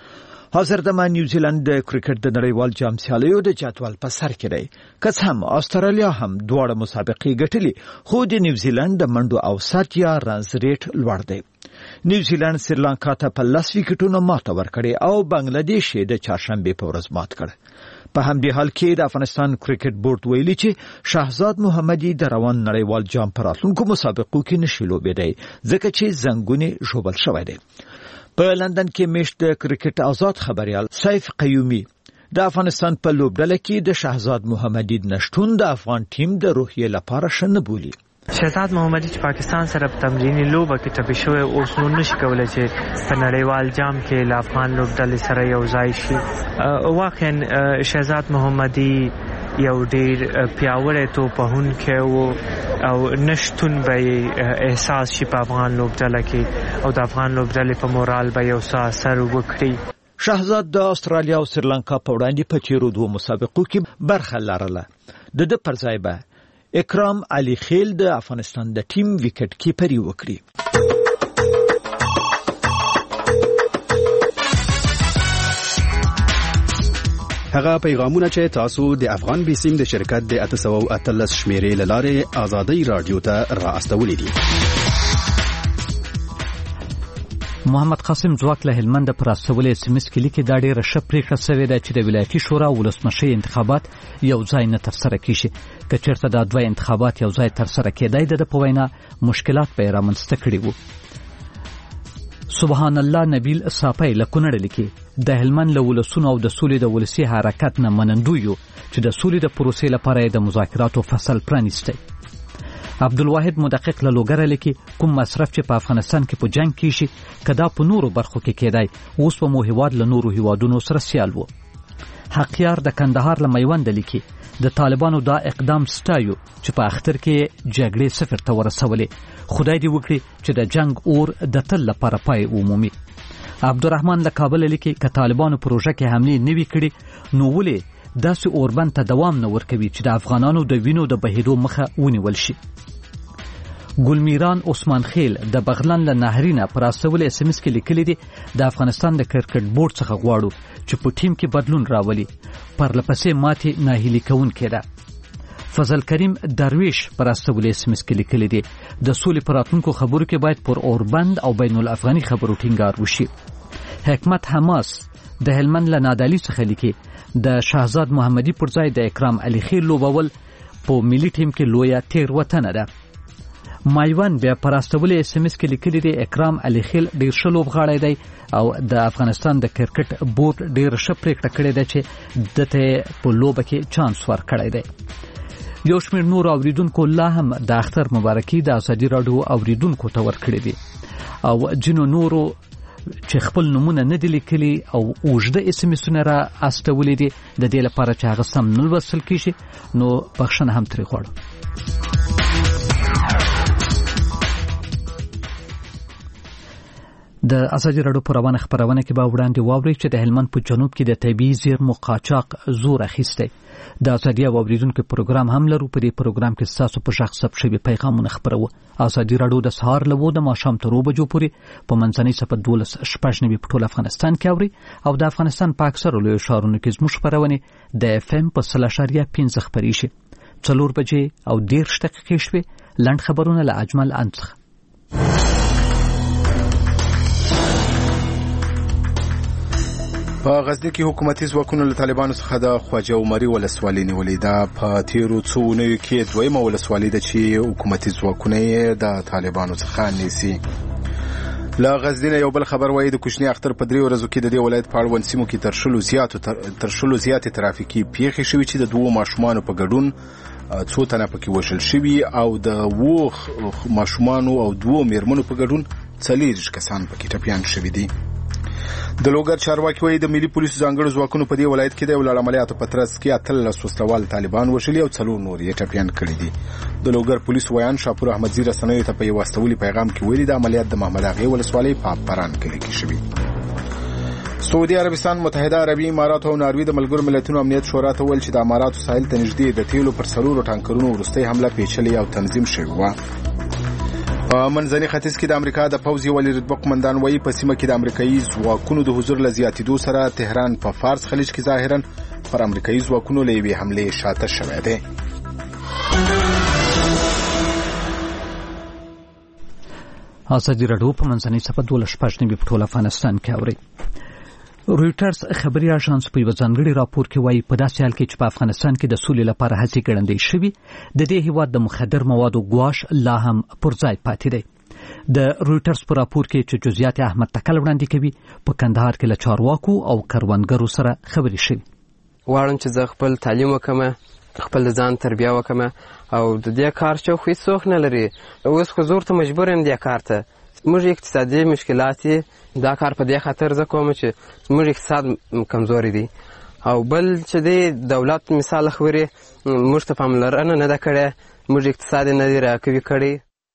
حاضر دمه نیوزیلند د کرکټ د نړیوال جام سیالیو د جدول په سر کې دی. که هم استرالیا هم دوه مسابقې ګټلې خو د نیوزیلند د منډو اوسط یا رنز ریټ لوړ دی. نیوزیلند سریلانکا ته په لس وکټونو ماته ورکړې او بنگلاديش د چهارشنبه په ورځ مات کړ. په همدې حال کې د افغانستان کرکټ بورډ ویلي چې شهزاد محمدي د روان نړیوال جام پر راتلونکو مسابقو کې نشي لوبېدای ځکه چې زنګونه ژوبل شوی دی. په لندن کې میشت د کرکټ آزاد خبريال سیف قیومي د افغانستان په لوبډله کې د شهزاد محمدي نشټون د افغان ټیم د روحیې لپاره شنه بولي. شهزاد محمدي چې پاکستان سره په تمرینی لوبه کې ټپي شوی اوس نو نشي کولای چې په نړیوال جام کې له افغان لوبډلې سره یو ځای شي. واقعا شهزاد محمدي یو ډیر پیاوړی توپهونکی و او نشټون به احساس شي په افغان لوبډله کې او د افغان لوبډلې په مورال به یو څه اثر وکړي. شهزاد د استرالیا او سریلانکا په وړاندې په تیرو دوه مسابقو کې برخه لرله. د د پر ځای به اکرام علي خیل د افغانستان د ټیم وکټ کیپري وکړي. هغه پیغامونه چې تاسو د افغان بیسیم د شرکت د اته سوه او اتلس شمیرې لاره ازادي رادیو ته راستولې دي. محمد قاسم ځواک له هلمند پر استولې سیمس کې لیکي دا ډیره ښه پریکړه شوې ده چې د ولایتي شورا ولسمشي انتخابات یو ځای نه ترسره کیږي. که چېرته دا دوه انتخابات یو ځای ترسره کېدای د په وینا مشکلات به رامنځته کړي وو. سبحان الله نبیل صافی له کونړ لیکي د هلمند له ولسونو او د سولې د ولسي حرکت نه منندو یو چې د سولې د پروسې لپاره د مذاکراتو فصل پرانیستی. عبدالواحد مدقق له لوګره لیکي کوم مصرف چې په افغانستان کې په جنگ کې شي کدا په نورو برخو کې کېدای اوس په مو هیواد له نورو هیوادونو سره سیال وو. حقیار د کندهار له میوند لیکي د طالبانو دا اقدام ستایو چې په اختر کې جګړې صفر ته ورسولې خدای دې وکړي چې د جنگ اور د تل لپاره پای عمومي. عبدالرحمن له کابل لیکي ک طالبانو پروژه کې حمله نوي کړي نو ولې داسې اوربند ته دوام نه ورکوي چې د افغانانو د وینو د بهیدو مخه ونیول شي. ګلمیران عثمان خیل د بغلان له نهرینه پر اسول اس ام اس کې لیکلي دي د افغانستان د کرکټ بورډ څخه غواړو چې په ټیم کې بدلون راولي پر لپسې ماتې ناهیلي کوونکې ده. فضل کریم درویش پر اسول اس ام اس کې لیکلي دي د سولې پر راتلونکو خبرو کې باید پر اوربند او بین الافغاني خبرو ټینګار وشي. حکمت حماس د هلمند له نادعلي څخه لیکي د شهزاد محمدي پر ځای د اکرام علي خیل لوبول په ملي ټیم کې لویه تیروتنه ده. مایوان بیا پر استول اس ام اس کې لیکلي دي اکرام علي خیل ډیر ښه لوبغاړی دی او د افغانستان د کرکټ بورډ ډیر ښه پریکړه کړې ده چې دته په لوبه کې چانس ورکړی دی. یو شمېر نور اوریدونکو لا هم د اختر مبارکي د ازادي راډیو اوریدونکو ته ورکړي دي او جنو نورو چې خپل نمونه نه دي لیکلي او اوږده اس ام اسونه را استولې دي د دې لپاره چې هغه سم نه لوستل کیږي نو بخښنه هم ترې غواړو. د ازادي راډیو په روانه خبرونه کې به وړاندې واوري چې د هلمند په جنوب کې د طبي زیرمو قاچاق زور اخیستی. د ازادي او اوریدونکو پروګرام هم لرو. په دې پروګرام کې تاسو په شخص ثبت شوي پیغامونه خبرو. ازادي راډیو د سهار لوو د ماښام تر اوو بجو پورې په منځنۍ صفحه دولس شپږ نوي په ټول افغانستان کې اوري او د افغانستان په اکثرو لویو ښارونو کې زموږ خبرونه د اف ام په سل اشاریه پنځه خپرې شي. څلور بجې او دېرش دقیقې شوې. لنډ خبرونه له اجمل انڅخه. په غزنی کې حکومتي ځواکونو له طالبانو څخه د خواجه عمري ولسوالۍ نیولې ده. په تیرو څو اونیو کې دویمه ولسوالۍ ده چې حکومتي ځواکونه یې د طالبانو څخه نیسي. له غزنی یو بل خبر وایي د کوچني اختر په درې ورځو کې د دې ولایت په اړوند سیمو کې تر شلو زیاتو تر شلو زیاتې ترافیکي پیښې شوې چې د دوو ماشومانو په ګډون څو تنه پکې وژل شوي او د اوو ماشومانو او دوو میرمنو په ګډون څلېرویشت کسان پکې ټپیان شوي دي. د لوګر چارواکي وایي د ملي پولیسو ځانګړو ځواکونو په دې ولایت کې د یو لړ عملیاتو په ترڅ کې اتلس وسلوال طالبان وژلي او څلور نور یې ټپیان کړي دي. د لوګر پولیسو ویان شاپور احمدزي رسنیو ته په یو واستولي پیغام کې ویلي د عملیات د محمد اغې ولسوالۍ په پران کلي کې شوي. سعودي عربستان، متحده عربي امارات او ناروی د ملګرو ملتونو امنیت شورا ته ویل چې د اماراتو ساحل ته نږدې د تیلو پر څلورو ټانکرونو وروستۍ حمله پیچلې او تنظیم شوې وه. په منځني ختیځ کې د امریکا د پوځ یو لوی رتبه قومندان وایي په سیمه کې د امریکایي ځواکونو د حضور له زیاتېدو سره تهران په فارس خلیج کې ظاهرا پر امریکایي ځواکونو له یوې حملې شاته شوی دی. ازادي راډیو په منځنۍ صفحه دولس شپږ نوي په ټول افغانستان کې اوري. رویټرز خبري اژانس په یو ځانګړي راپور کې وایي په داسې حال کې چې په افغانستان کې د سولې لپاره هڅې ګړندۍ شوي، د دې هیواد د مخدر موادو ګواښ لا هم پر ځای پاتې دی. د رویټرز په راپور کې چې جزئیات احمد تکل وړاندې کوي، په کندهار کې له چارواکو او کروندګرو سره خبرې شوي. غواړم چې زه خپل تعلیم وکم، خپل ځان تربیه وکم او د دې کار چې خو هیڅوک نه لري. اوس خو زور ته مجبور یم دې کار ته. موږ اقتصادي مشکلات دا کار په دې خاطر زه کوم چې موږ اقتصاد کمزوري دي او بل چې دی دولت مثال خبرې موږ ته پاملرنه نه ده کړې، موږ اقتصاد نه دی راکوي کړی.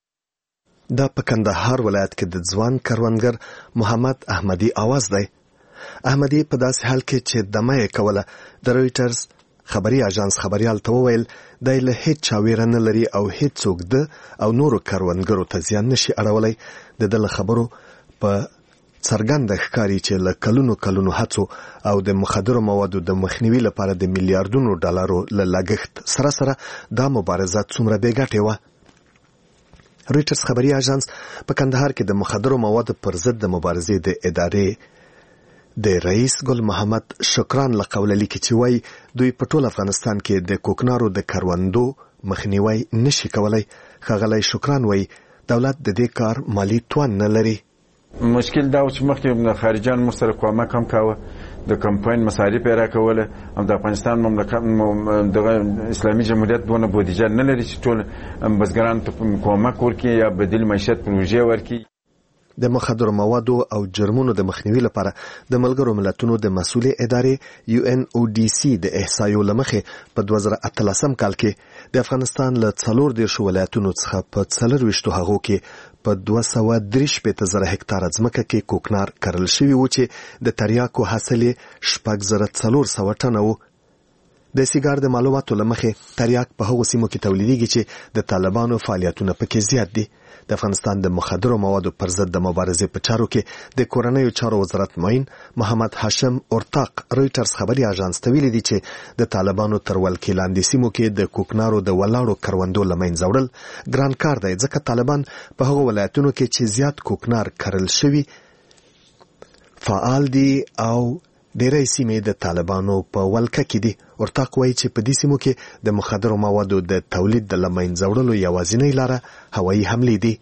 دا په کندهار ولایت کې د ځوان کروندګر محمد احمدي आवाज دی. احمدي په داسې حال کې چې دمه یې کوله د رویټرز خبري اژانس خبريال ته وویل د له هیڅ چا ویره نه لري او هیڅوک د او نورو کروندګرو ته زیان نشي اړولی. د دله خبرو په څرګنده ښکاري چې له کلونو کلونو هڅو او د مخدرو موادو د مخنیوي لپاره د میلیارډونو ډالرو له لګښت سره سره دا مبارزه څومره بې ګټې وه. رویټرز خبري اژانس په کندهار کې د مخدرو موادو پر ضد د مبارزې د ادارې د رئیس ګل محمد شکران له قوله لیکي چې وایي دوی په ټول افغانستان کې د کوکنارو د کروندو مخنیوی نشي کولای. ښاغلی شکران وایي دولت د دې کار مالی توان نه لري. مشکل دا و چې مخکې خارجان موږ سره کومک هم کاوه، د کمپاین مصارف یې راکوله. هم د افغانستان مملکت دغه اسلامي جمهوریت دونه بودیجه نه لري چې ټول بزګرانو ته کومک ورکړي یا بدیل معیشت پروژې ورکړي. د مخدرو موادو او جرمونو د مخنیوي لپاره د ملګرو ملتونو د مسؤلې ادارې یو ان او ډي سي د احصایو له مخې په دوه زره اتلسم کال کې د افغانستان له څلور دېرشو ولایتونو څخه په څلرویشتو هغو کې په دوه سوه درې شپېته زره هکتاره ځمکه کې کوکنار کرل شوي وو چې د تریاکو حاصل یې شپږ زره څلور سوه ټنه وو. د سیګار د معلوماتو له مخې تریاک په هغو سیمو کې تولیدېږي چې د طالبانو فعالیتونه پکې زیات دي. د افغانستان د مخدرو موادو پر ضد د مبارزې په چارو کې د کورنیو چارو وزارت معین محمد هاشم اورتاق رویټرز خبري اژانس ته ویلي دي چې د طالبانو تر ولکې لاندې سیمو کې د کوکنارو د ولاړو کروندو له منځه وړل ګران کار دی، ځکه طالبان په هغو ولایتونو کې چې زیات کوکنار کرل شوي فعال دي او ډېری سیمې د طالبانو په ولکه کې دي. اورتاق وایي چې په دې سیمو کې د مخدرو موادو د تولید د له منځه وړلو یوازینۍ لاره هوایي حملې دي.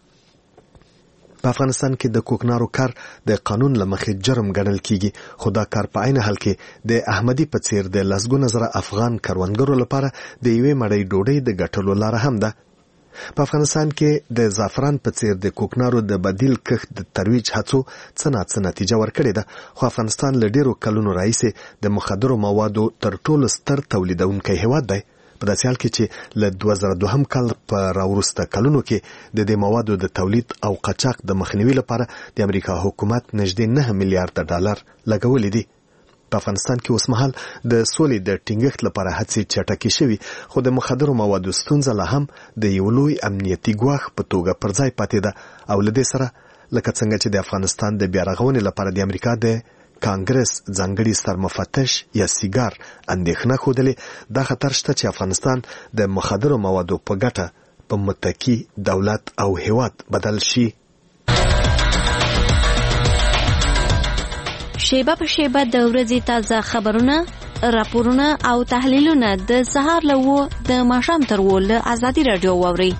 په افغانستان کې د کوکنارو کار د قانون له مخې جرم ګڼل کیږي، خو دا کار په عین حال کې د احمدي په څیر د لسګونه زره افغان کروندګرو لپاره د یوې مړۍ ډوډۍ د ګټلو لاره هم ده. په افغانستان کې د زعفران په څیر د کوکنارو د بدیل کښت د ترویج هڅو څه ناڅه نتیجه ورکړې ده، خو افغانستان له ډېرو کلونو راهیسې د مخدرو موادو تر ټولو ستر تولیدونکی هیواد دی. په داسې حال کې چې له دوه زره دوه کال په راوروسته کلونو کې د دې موادو د تولید او قاچاق د مخنیوي لپاره د امریکا حکومت نږدې نه میلیارډ ډالر لګولې دي. په افغانستان کې اوسمهال د سولې د ټینګښت لپاره هڅې چټکې شوي، خو د مخدرو موادو ستونزه لا هم د یو لوی امنیتي ګواښ په توګه پر ځای پاتې ده او له دې سره لکه څنګه چې د افغانستان د بیا رغونې لپاره د امریکا د کانګرس ځانګړي سرمفتش یا سیګار اندېښنه ښودلې، دا خطر شته چې افغانستان د مخدرو موادو په ګټه په متکی دولت او هیواد بدل شي. شیبه په شیبه د ورځې تازه خبرونه، راپورونه او تحلیلونه د سهار له وو د ماښام تر وو له ازادي راډیو واورئ.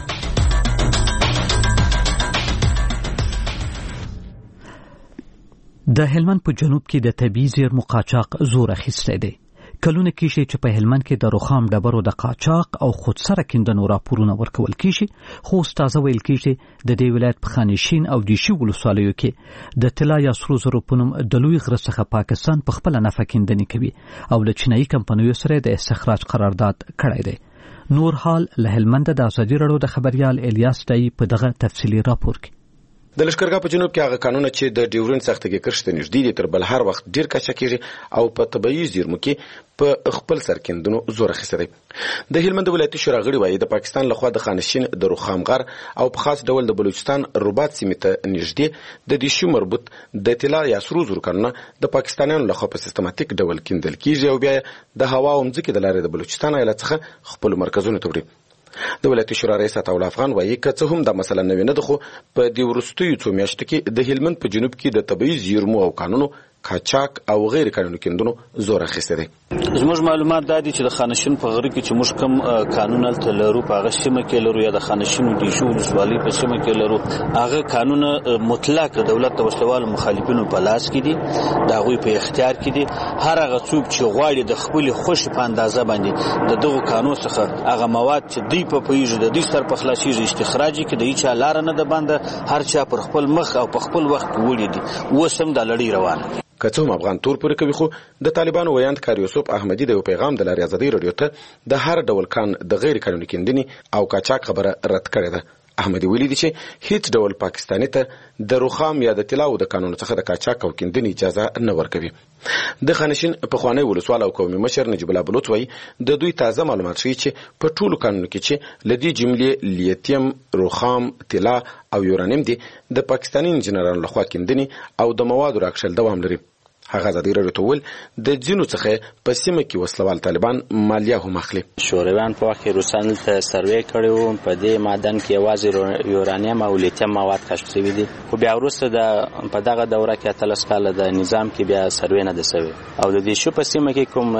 د هلمند په جنوب کې د طبیعي زیرمو قاچاق زور اخیستی دی. کلونه کېږي چې په هلمند کې د رخام ډبرو د قاچاق او خودسره کیندنو راپورونه ورکول کېږي، خو اوس تازه ویل کېږي د دې ولایت په خانشین او دیشي ولسوالیو کې د طلا یا سرو زرو په نوم د لوی غره څخه پاکستان په خپله نفع کیندنې کوي او له چینایي کمپنیو سره د استخراج قرارداد کړی دی. نور حال له هلمند د ازادي راډیو د خبریال الیاس دای په دغه تفصیلي راپور کې. د لښکرګاه په جنوب کې هغه قانون چې د ډیورند سختګي کرښې ته نږدې دي تر بل هر وخت ډیر کچا کېږي او په طبيعي زیرمو کې په خپل سرکندونو زور اخیستی دی. د هلمند ولایتي شورا غړي وایي د پاکستان لخوا د خانشین د رخام غر او په خاص ډول د بلوچستان رباط سیمې ته نږدې د دیشو مربوط د طلا یا سرو زرو کانونه د پاکستانیانو لخوا په سیستماتیک ډول کیندل کیږي او بیا د هوا او مځکې د لارې د بلوچستان ایالت څخه خپل مرکزونو ته وړي. د ولایتي شورا رئیس عطاءالله افغان وایي که څه هم دا مسله نوې نه ده، خو په دې وروستیو څو میاشتو کې د هلمند په جنوب کې د طبیعي زیرمو او کانونو قاچاق او غیر قانوني کیندنو زور اخیستی دی. زموږ معلومات دا دي چې د خانشین په غره کې چې موږ کوم قانون هلته لرو په هغه سیمه کې لرو یا د خانشینو دیشو ولسوالۍ په سیمه کې لرو، هغه قانون مطلق دولت د وسلوالو مخالفینو په لاس کې دي، د هغوی په اختیار کې دي. هر هغه څوک چې غواړي د خپلې خوښې په اندازه باندې د دغو قانون څخه هغه مواد چې دوی په پوهېږي د دوی سر په خلاصېږي استخراج یې کړي، د هېچا لاره نه ده بنده، هر چا پر خپل مخ او په خپل وخت وړي دي. اوس هم دا لړۍ روانه ده. که څه هم افغان تور پورې کوي، خو د طالبانو ویاند کار یوسف احمدي د یو پیغام د لارې ازادي راډیو ته د هر ډول کان د غیر قانوني کیندنې او قاچاق خبره رد کړې ده. احمدي ویلي دي چې هیڅ ډول پاکستاني ته د رخام یا د طلا او د قانون څخه د قاچاق او کیندنې اجازه نه ورکوي. د خانشین پخوانی ولسوال او قومي مشر نجیب الله بلوچ وایي د دوی تازه معلومات ښیي چې په ټولو قانونو کې چې له دې جملې لیتیم، رخام، طلا او یورانیم دي د پاکستاني انجنیرانو لخوا کیندنې او د موادو راکشل دوام لري. هغه ازادي راډیو ته وویل د ځینو څخه په سیمه کې وسلوال طالبان مالیه هم اخلي. شورویان په وخت کې روسان ته سروې کړی وو، په دې معدن کې یوازې یورانیم او لیتیم مواد کشف شوي دي، خو بیا وروسته د په دغه دوره کې اتلس کاله د نظام کې بیا سروې نه ده سوې او د دیشو په سیمه کې کوم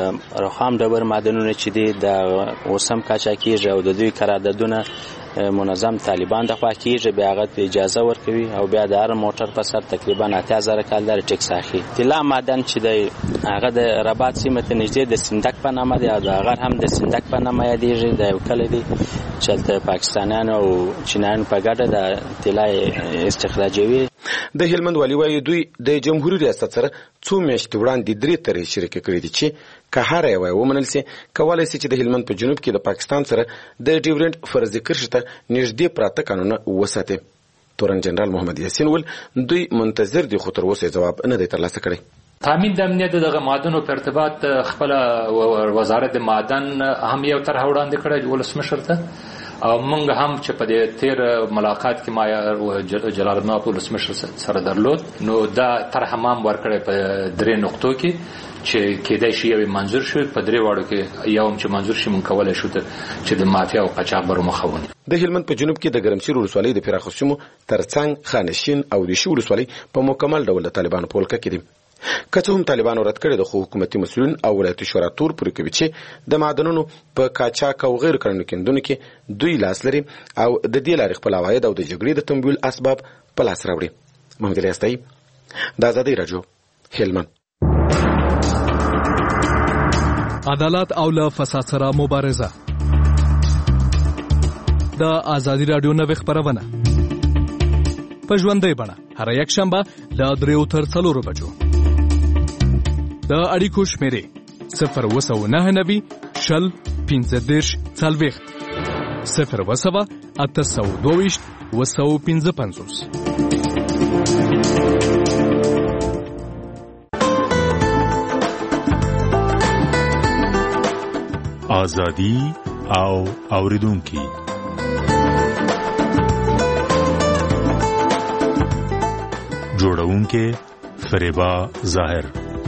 د رخام ډبر معدنونه چې دي د اوس هم قاچاق کېږي او د دوی قراردادونه منظم طالبان د خوا کېږي، بیا هغه ته اجازه ورکوي او بیا د هر موټر په سر تقریبا اته زره کال د ټیکس اخلي. طلا معدن چې دی هغه د رباط سیمې ته نږدې د سندک په نامه دی او د هغه هم د سندک په نامه یادېږي، د یو کلی دی چې هلته پاکستانیانو او چینایانو په ګډه د طلا استخراجوي. د هلمند والي وایي دوی د جمهوریت ریاست سره څو میاشتې وړاندې درې ترې شریکې کړې دي چې که هر یوه ومنل سي کولی سي چې د هلمند په جنوب کې د پاکستان سره د ډیورنډ فرضي کرښې ته نږدې پراته قانونه وساتي. تورن جنرال محمد یاسین ول دوی منتظر دي، خو تر اوسه ځواب نه دی ترلاسه کړی. تامین د امنیت دغه معدنو په ارتباط خپل وزارت معدن هم یو طرح وړاندې کړی ولسمشر ته او موږ هم چې په دې تیر ملاقات کې ما جلال الدین ولسمشر سره درلود، نو دا طرح هم ورکړی په درې نقطو کې چې کېدای شي یو منظور شي، په درې واړو کې یو هم چې منظور شي مونږ کولای شو چې د مافیا او قاچاق بر مخاون. د هلمند په جنوب کې د ګرمسیر ولسوالۍ د پراخو سیمو ترڅنګ خانشین او دیشي ولسوالۍ په مکمل ډول د طالبانو په ولکه کې دي. که څه هم طالبانو رد کړی د خو حکومتي مسؤلین او ولایتي شورا تور پورې کوي چې د معدنونو په قاچاق او غیر قانوني کیندنو کې دوی لاس لري او د دې لارې خپل عواید او د جګړې د تمویل اسباب په لاس راوړي. محمد الیاس دای د ازادي راډیو هلمند. عدالت او له فساد سره مبارزه. د ازادي راډیو نوې خبرونه په ژوندۍ بڼه هر یک شنبه له دریو تر څلورو بجو. د اړیکو شمیرې صفر اووه سوه نهه نوي شل پنځه دېرش څلوېښت صفر اووه سوه اته سوه دوه ویشت اووه سوه پنځه پنځوس. آزادی او اوریدونکي جوړونکي فریبا ظاهر.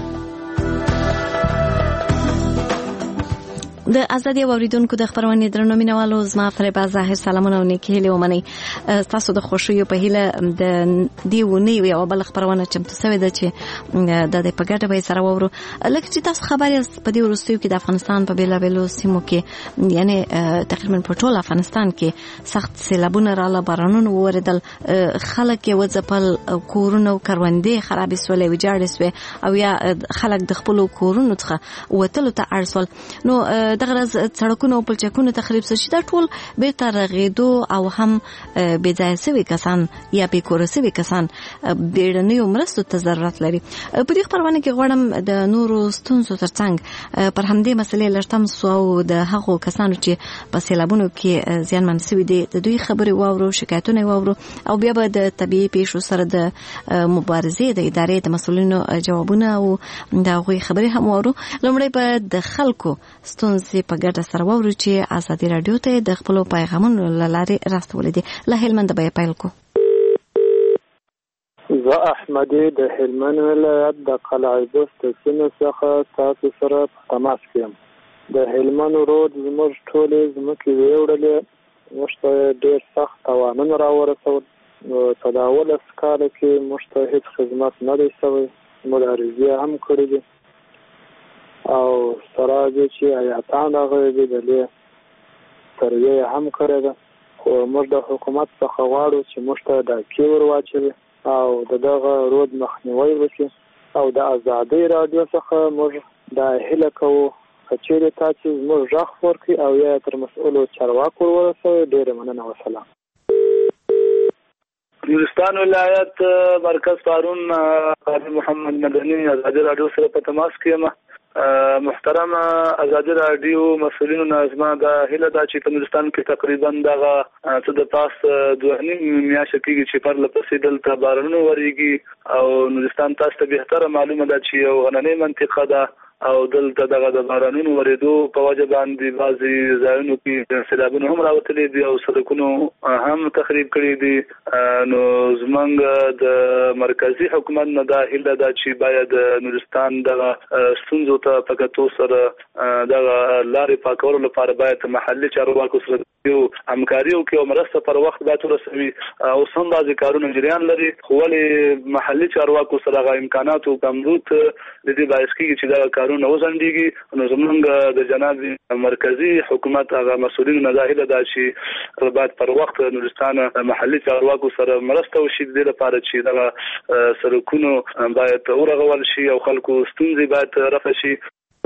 د ازادي اوریدونکو د خبرونې درنو مینوالو زما فریبا ظاهر سلامونه او نیکی هیله ومنئ. تاسو د خوښیو په هیله د دیونی یو بل خبرونه چمتو شوې ده چې د دې په ګټه به سره وورو. لکه چې تاسو خبر یاست په دې وروستیو کې د افغانستان په بیلابیلو سیمو کې یعنی تقریبا په ټول افغانستان کې سخت سیلابونه رااله، بارانونه ووریدل، خلک یې وځپل، کورونه او کروندې خرابې سولې، ویجاړې سوې او یا خلک د خپلو کورونو څخه وتلو ته اړ سول. نو دغه راز سړکونه او پلچکونه تخریب شي، دا ټول بیرته رغېدو او هم بې ځایه شوي کسان یا بې کوره شوي کسان بیړنیو مرستو ته ضرورت لري. په دې خبرونه کې غواړم د نورو ستونزو ترڅنګ پر همدې مسلې لږ تم سو او د هغو کسانو چې په سیلابونو کې زیانمن شوي دي د دوی خبرې واورو، شکایتونه واورو او بیا به د طبیعي پیښو سره د مبارزې د ادارې د مسؤلینو جوابونه او د هغوی خبرې هم واورو. لومړی به د خلکو ستونزې په ګډه سره واورو چې ازادي رادیو ته د خپلو پیغامونو له لارې راستولې دي. له هلمند به پیل کو. زه احمدي د هلمند ولایت د قلعه بست سیمې څخه تاسو سره په تماس کې یم. د هلمند رود زموږ ټولې ځمکې ویوړلې، موږ ته ډېر سخت تاوانونه راورسول. په دا اولس کاله کې موږ ته هېڅ خدمت نه دی شوی، مبارزې هم کړې دي او سره دې چې آیاتان راغلي دي د دې سروې هم کړې ده، خو موږ د حکومت څخه غواړو چې موږ ته ډاکې ور واچوي او د دغه رود مخنیوی وکړي. او د ازادۍ راډیو څخه موږ دا هیله کوو که چیرې تاسو زموږ غږ خپور کړئ او یا تر مسؤلو چارواکو ورسوئ. ډېره مننه، وسلام. نورستان ولایت مرکز پارون محمد مدني ازادي راډیو سره په تماس کې یم. محترم ازادي راډیو مسؤلینو نظم دا هله دا چې په نورستان کې تقریبا دغه څه د پاس دوه نیم میاشتې کېږي چې پر لپسې دلته بارانونه وریږي او نورستان تاسو ته بهتره معلومه ده چې یو غننۍ منطقه ده او دلته دغه د بارانونو ورېدو په وجه باندې بعضې ځایونو کې سیلابونه هم راوتلي دي او سړکونو هم تخریب کړي دي. نو زموږ د مرکزي حکومت نه دا هیله ده چې باید نورستان دغه ستونزو ته په کتو سره دغه لارې پاکولو لپاره باید محلي چارواکو سره یو همکاري وکړي او مرسته پر وخت باید ورسوي. اوس هم بعضې کارونه جریان لري، خو ولې محلي چارواکو سره هغه امکانات او کمبود د دې باعث کېږي چې دغه کارونه وځنډېږي. نو زموږ د جناب مرکزي حکومت هغه مسؤلینو نه دا هیله ده چې باید پر وخت نورستان محلي چارواکو سره مرسته وشي د دې لپاره چې دغه سړکونو باید ورغول شي او خلکو ستونزې باید رفع شي.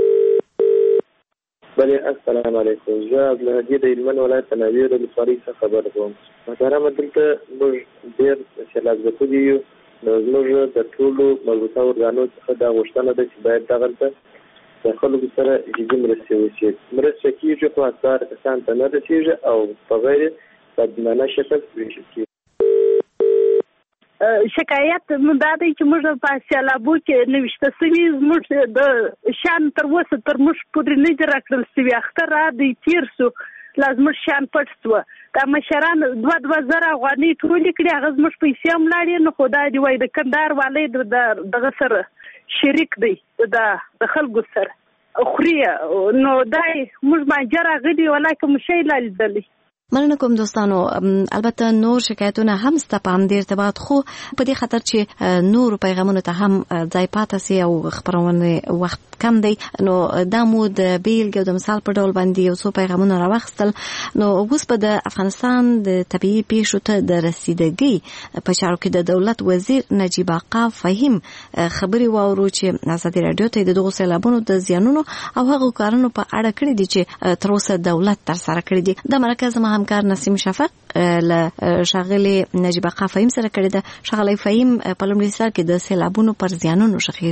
بله السلام علیکم. زه عبدالهادي د هلمند ولایت تناویر ولسوالۍ څخه خبر کوم. محترمه دلته موږ ډېر سیلاب ځپلي یو، نو زموږ د ټولو مربوطه ارګانو څخه دا غوښتنه ده چې باید دغلته د خلکو سره جدي مرستې وشي. مرسته کېږي خو اثار کسان ته نه رسېږي او په غیر بدمنه شکل ویشل کېږي. شکایت مو دا دی چې موږ په سیلابو کې نوشته سوي زموږ د شان تر اوسه تر موږ پورې نه دي راکړل سوي. اختر را دی تېر سو، لا زموږ شان پټ سوه. دا مشران دوه دوه زره افغانۍ ټولې کړي، هغه زموږ پیسې هم لاړې، نو خو دا دي وایي د کندهار والی دغه سره شریک دی د خلکو سره خوري. نو دا موږ مانجه راغلي ولا کوم شی لا لیدلی. مننه کوم دوستانو. البته نور شکایتونه هم سته په همدې ارتباط، خو په دې خاطر چې نور پیغامونه ته هم ځای پاتې سي او خبرونه وخت کم دی، نو دا مو د بیلګې او د مثال په ډول باندې یو څو پیغامونه راوخیستل. نو اوس به د افغانستان د طبیعي پیښو ته د رسیدګۍ په چارو کې د دولت وزیر نجیب آقا فهیم خبرې واورو چې ازادي راډیو ته د دغو سیلابونو د زیانونو او هغو کارونو په اړه کړي دي چې تر اوسه دولت ترسره کړي دي. د مرکز همکار نسیم شفق له ښاغلي نجیب آقا فهیم سره کړې ده. ښاغلی فهیم په لومړي سر کې د سیلابونو پر زیانونو شخیږي.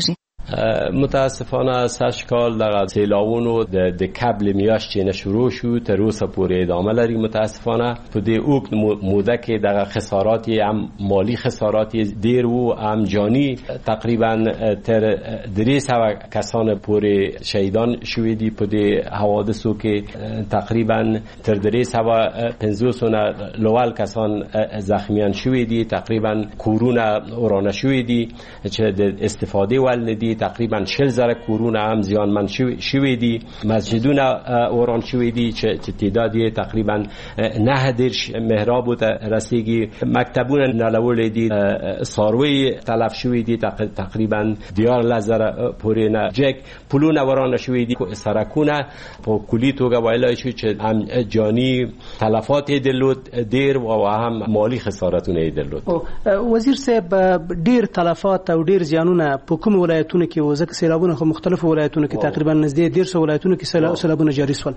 متاسفانه سشکال دغه سیلاونو د قبل میاشتې نه شروع شو تر اوسه پورې ادامه لري. متاسفانه په دې اوږد موده کې دغه خسارات هم مالی خسارات ډیر وو، هم جانی تقریبا تر درې سوه کسان پورې شهیدان شوي دي. په دې حوادثو کې تقریبا تر درې سوه پنځوس نه لوړ کسان زخمیان شوي دي. تقریبا کورونه ورانه شوي دي چې د استفاده ول دي. تقریبا شل زره کورونه هم زیانمن شوي دي. مسجدونه وران شوي دي چې تعداد یې تقریبا نه دېرش محراب ته رسیږي. مکتبونه نړولې دي، څاروي تلف شوي دي تقریبا دیارلس زره پورې نه. جک پلونه وران شوي دي. سرکونه په کلی توګه ویلای شو چې هم جانی تلفات درلود ډیر او هم مالی خسارتونه درلود. وزیر صاحب ډیر تلفات او ډیر زیانونه په کوم ولایتونو کې و؟ ځکه سیلابونه خو مختلفو ولایتونو کې تقریبا نږدې ډیر څو ولایتونو کې سیلابونه جاری شول.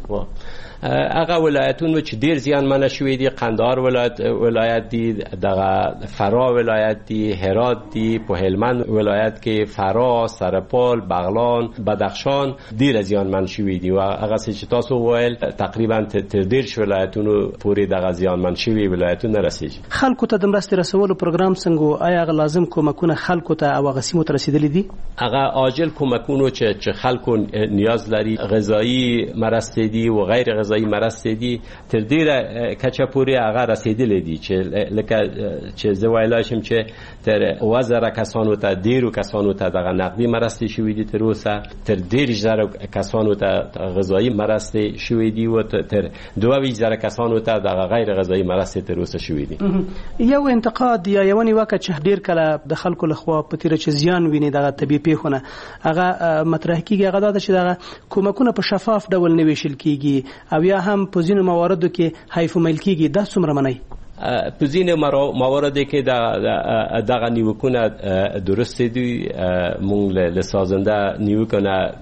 هغه ولایتونو چې ډیر زیانمن شوي دي قندهار ولایت ولایت دي، دغه فرا ولایت دي، هرات دي، په هلمند ولایت کې فرا، سرپال، بغلان، بدخشان ډیر زیانمن شوي دي. و هغه چې تاسو وویل تقریبا تر ډیر ولایتونو پورې دغه زیانمن شوي ولایتونه رسیږي. خلکو ته د مرستې رسولو پروګرام څنګه؟ آیا هغه لازم کومکونه خلکو ته او هغه سیمو ته رسیدلي دي؟ هغه عاجل کومکونو چې چې خلکو نیاز لري، غذایی مرستې دي و غیر غذایی مرستې دي، تر ډیره کچه پورې هغه رسیدلي دي چې لکه چې زه ویلای شم چې تر اوه زره کسانو ته ډیرو کسانو ته دغه نقدي مرستې شوي دي. تر اوسه تر دېرش زره کسانو ته غذایی مرستې شوي دي و تر دوه ویشت زره کسانو ته دغه غیر غذایی مرستې تر اوسه شوي دي. یو انتقاد یا یو نیوکه چې ډیر کله د خلکو لخوا په تیر چې زیان ویني دغه طبي پیښونه هغه مطرح کیږي، هغه دا چې دغه کومکونه په شفاف ډول نه ویشل کیږي او یا هم په ځینو مواردو کې حیف مل کیږي. دا څومره منئ؟ په ځینې مواردو کې دغه نیوکونه درست دي. موږ له سازنده نیوکونه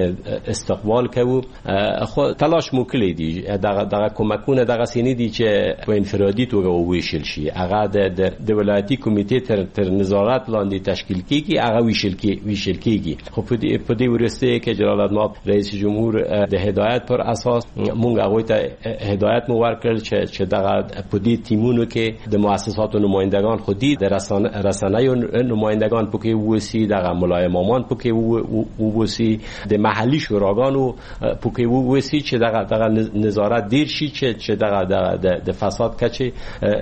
استقبال کوو، خو تلاش مو کړی دي دغه کومکونه دغه سینې دي چې په انفرادي توګه وویشل شي. هغه د ولایتي کمیټې تر تر نظارت لاندې تشکیل کیږي، هغه ویشل ویشل کیږي. خو په دې ورسته کې جلال آباد رئیس جمهور د هدایت پر اساس موږ هغه ته هدایت مو ورکړل چې دغه په دې تیمو کې د مؤسسات نمایندگان خودی د رسانه رسانه نمایندگان پکې ووسی، دغه ملای مامان پکې ووسی، د محلي شوراګانو پکې ووسی چې دغه دغه نظارت دیر شي چې دغه د فساد کچې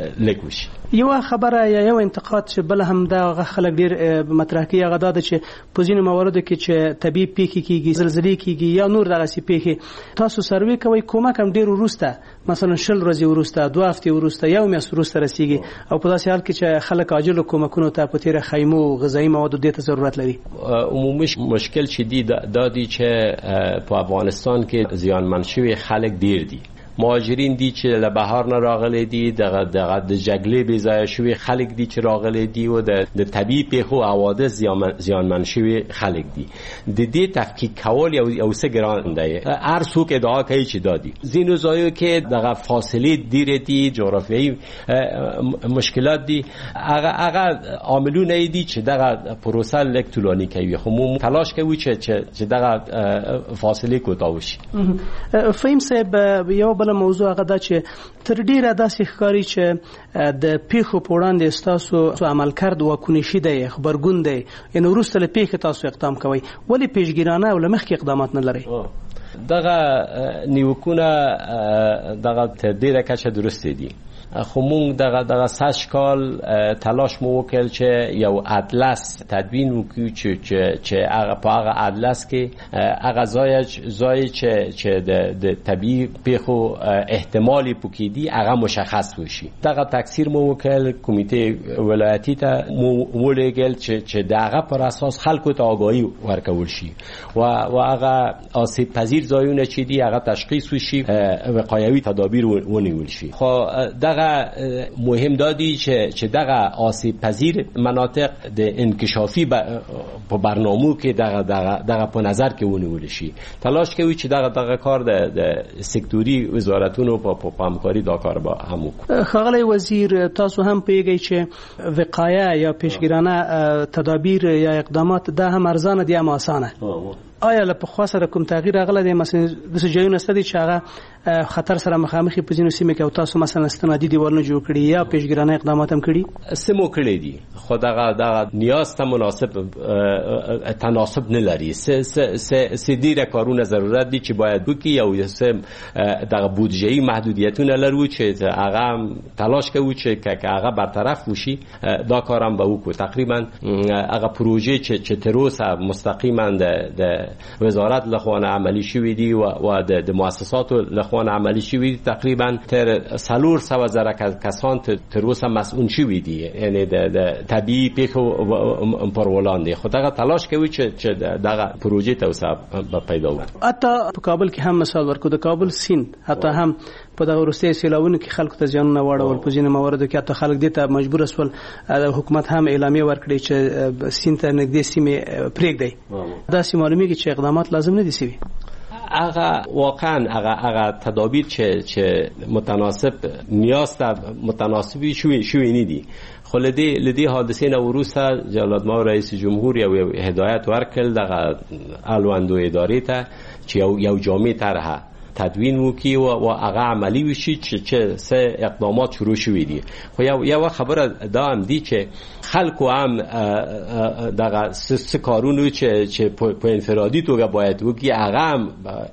لږ شي. یو خبره یا یو انتقاد چې بل هم دا خلک ډیر مطرح کوي هغه دا چې په ځینو مواردو کې چې طبي پیښې کیږي، زلزلې کیږي یا نور دغه سي پیښې، تاسو سروې کوي کومک هم ډیر ورسته مثلا شل ورځې ورسته، دوه هفتې ورسته، یو میاشت ورسته رسیږي او په داسې حال کې چې خلک عاجل کومکونو ته په تیر خیمو غذایی موادو ته ضرورت لري. عمومي مشکل چې دی دا دی چې په افغانستان کې زیانمن شوي خلک ډیر دي. مهاجرین دي چې له بهار نه راغلي دي، دغه دغه د جګړې بې ځایه شوي خلک دي چې راغلي دي او د طبیعي پیښو حوادث زیانمن شوي خلک دي. د دې تفکیک کول یو یو څه ګران دی. هر څوک ادعا کوي چې دادي ځینو ځایو کې دغه فاصله ډیره دي، جغرافیایي مشکلات دي، هغه هغه عاملونه دي چې دغه پروسه لږ طولانی کوي. خو موږ تلاش کوو چې چې دغه فاصله کوتاه وشي. فهم صاحب یو بل موضوع هغه دا چې تر ډیره داسې ښکاري چې د پیښو په وړاندې ستاسو عمل کرد واکونې شي دی، خبرګون دی، یعنې وروسته له پیښې تاسو اقدام کوئ. ولې پیشګیرانه او له مخکې اقدامات نه لرئ؟ دغه نیوکونه دغه تر ډیره کچه درست دي. خو مونږ دغه دغه سش کال تلاش مو وکړ چې یو اطلس تدوین وکړو چې چې هغه په هغه اطلس کې هغه ځای ځای چې چې د طبيعي پیښو احتمالي پکې دي هغه مشخص وشي. دغه تکثیر مو وکړ کمیټه ولایتي ته مو ولېږل چې چې دغه پر اساس خلکو ته آگاهی ورکول شي و و هغه آسیب پذیر ځایونه چې دی هغه تشخیص وشي وقایوي تدابیر ونیول شي. خو دغه مهم دادی چې چې دغه آسیب پذیر مناطق د انکشافي په برنامو کې دغه دغه دغه په نظر کې ونیول شي. تلاش کوي چې دغه دغه کار د سکتوري وزارتونو په همکاري دا کار به هم وکړي. ښاغلی وزیر، تاسو هم پوهیږئ چې وقایه یا پیشګیرانه تدابیر یا اقدامات دا هم ارزانه دي هم اسانه. آیا له پخوا سره کوم تغییر راغلی دی؟ مثلا داسې ځایونه شته دي چې هغه خطر سره مخامخ په ځینو سیمو کې او تاسو مثلا استنادي دیوالونه جوړ کړي یا پیشګیرانه اقدامات هم کړي؟ سمو کړي دي، خو دغه دغه نیاز ته مناسب تناسب نه لري. سه سه سه ډیره کارونه ضرورت دي چې باید وکړي او سه دغه بودجه‌ای محدودیتونه لرو چې هغه تلاش کوو چې هغه برطرف وشي. دا کارم به وکړو. تقریبا هغه پروژه چې چې تر اوسه مستقیما د وزارت لخوا عملی شوی دی و و د مؤسسات لخوا عملی شوی دی. تقریبا تر سالور سو زره کسان تر اوسه مسئول شوی دی، یعنی د طبیعي پیښو پر وړاندې. خو دغه تلاش کوي چې دغه پروژه ته اوسه پیدا وکړي. حتی په کابل کې هم مثال ورکو، د کابل سیند حتی هم په دغه وروستي سیلاوونو کې خلکو ته ځانونه واړول. په ځینو مواردو کې حتی خلک دې ته مجبور شول. حکومت هم اعلامیه ورکړي چې سیند ته نږدې سیمې پرېږدي. داسې معلومیږي چې اقدامات لازم نه دي سوي. هغه واقعا هغه هغه تدابیر چې چې متناسب نیاز ته متناسبی شوی شوی نه دي. خو لدی لدی حادثه نه وروسته جلال ما رئیس جمهور یو هدایت ورکړ دغه الوندو ادارې ته چې یو یو جامع طرحه تدوین وکي و هغه عملی وشي چې سه اقدامات شروع شوي دي. خو یو یو خبره دا هم دي چې خلکو هم دغه سه کارونو چې چې په انفرادي توګه باید وکي هغه هم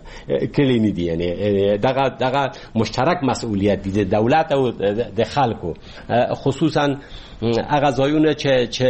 کلی نه دي. یعنی دغه دغه مشترک مسئولیت دي د دولت او د خلکو، خصوصا هغه ځایونه چې چې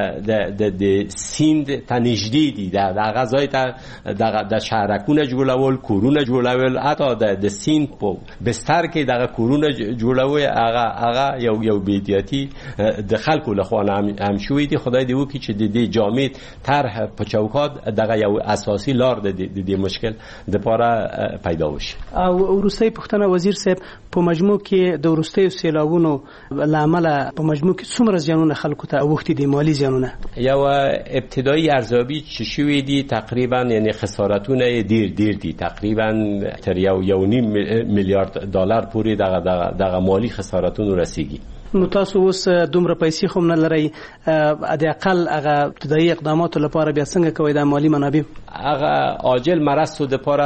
د د د سیند ته نږدې دي، د هغه ځای ته د شهرکونه جوړول، کورونه جوړول، حتی د سیند په بستر کې دغه کورونه جوړول، هغه هغه یو یو بیدیاتی د خلکو لخوا هم شوی دي. خدای دې وکړي چې د دې جامع طرح په چوکات دغه یو اساسي لار د دې مشکل د پاره پیدا وشي. او وروستي پښتنه وزیر صاحب، په مجموع کې د وروستي سیلاوونو لامل په مجموع کې څومره زیانونه خلکو ته اوښتي دي، مالی زیانونه؟ یو ابتدایی ارزیابی چې شوی دي تقریبا یعنی خسارتونه ډیر ډیر دي، تقریبا تر یو یو نیم میلیارد دلار پورې دغه دغه مالی خسارتونه رسیږي. نو تاسو اوس دومره پیسې خو نه لرئ، د اقل هغه ابتدایي اقداماتو لپاره بیا څنګه کوئ د مالی منابع؟ هغه عاجل مرستو د پاره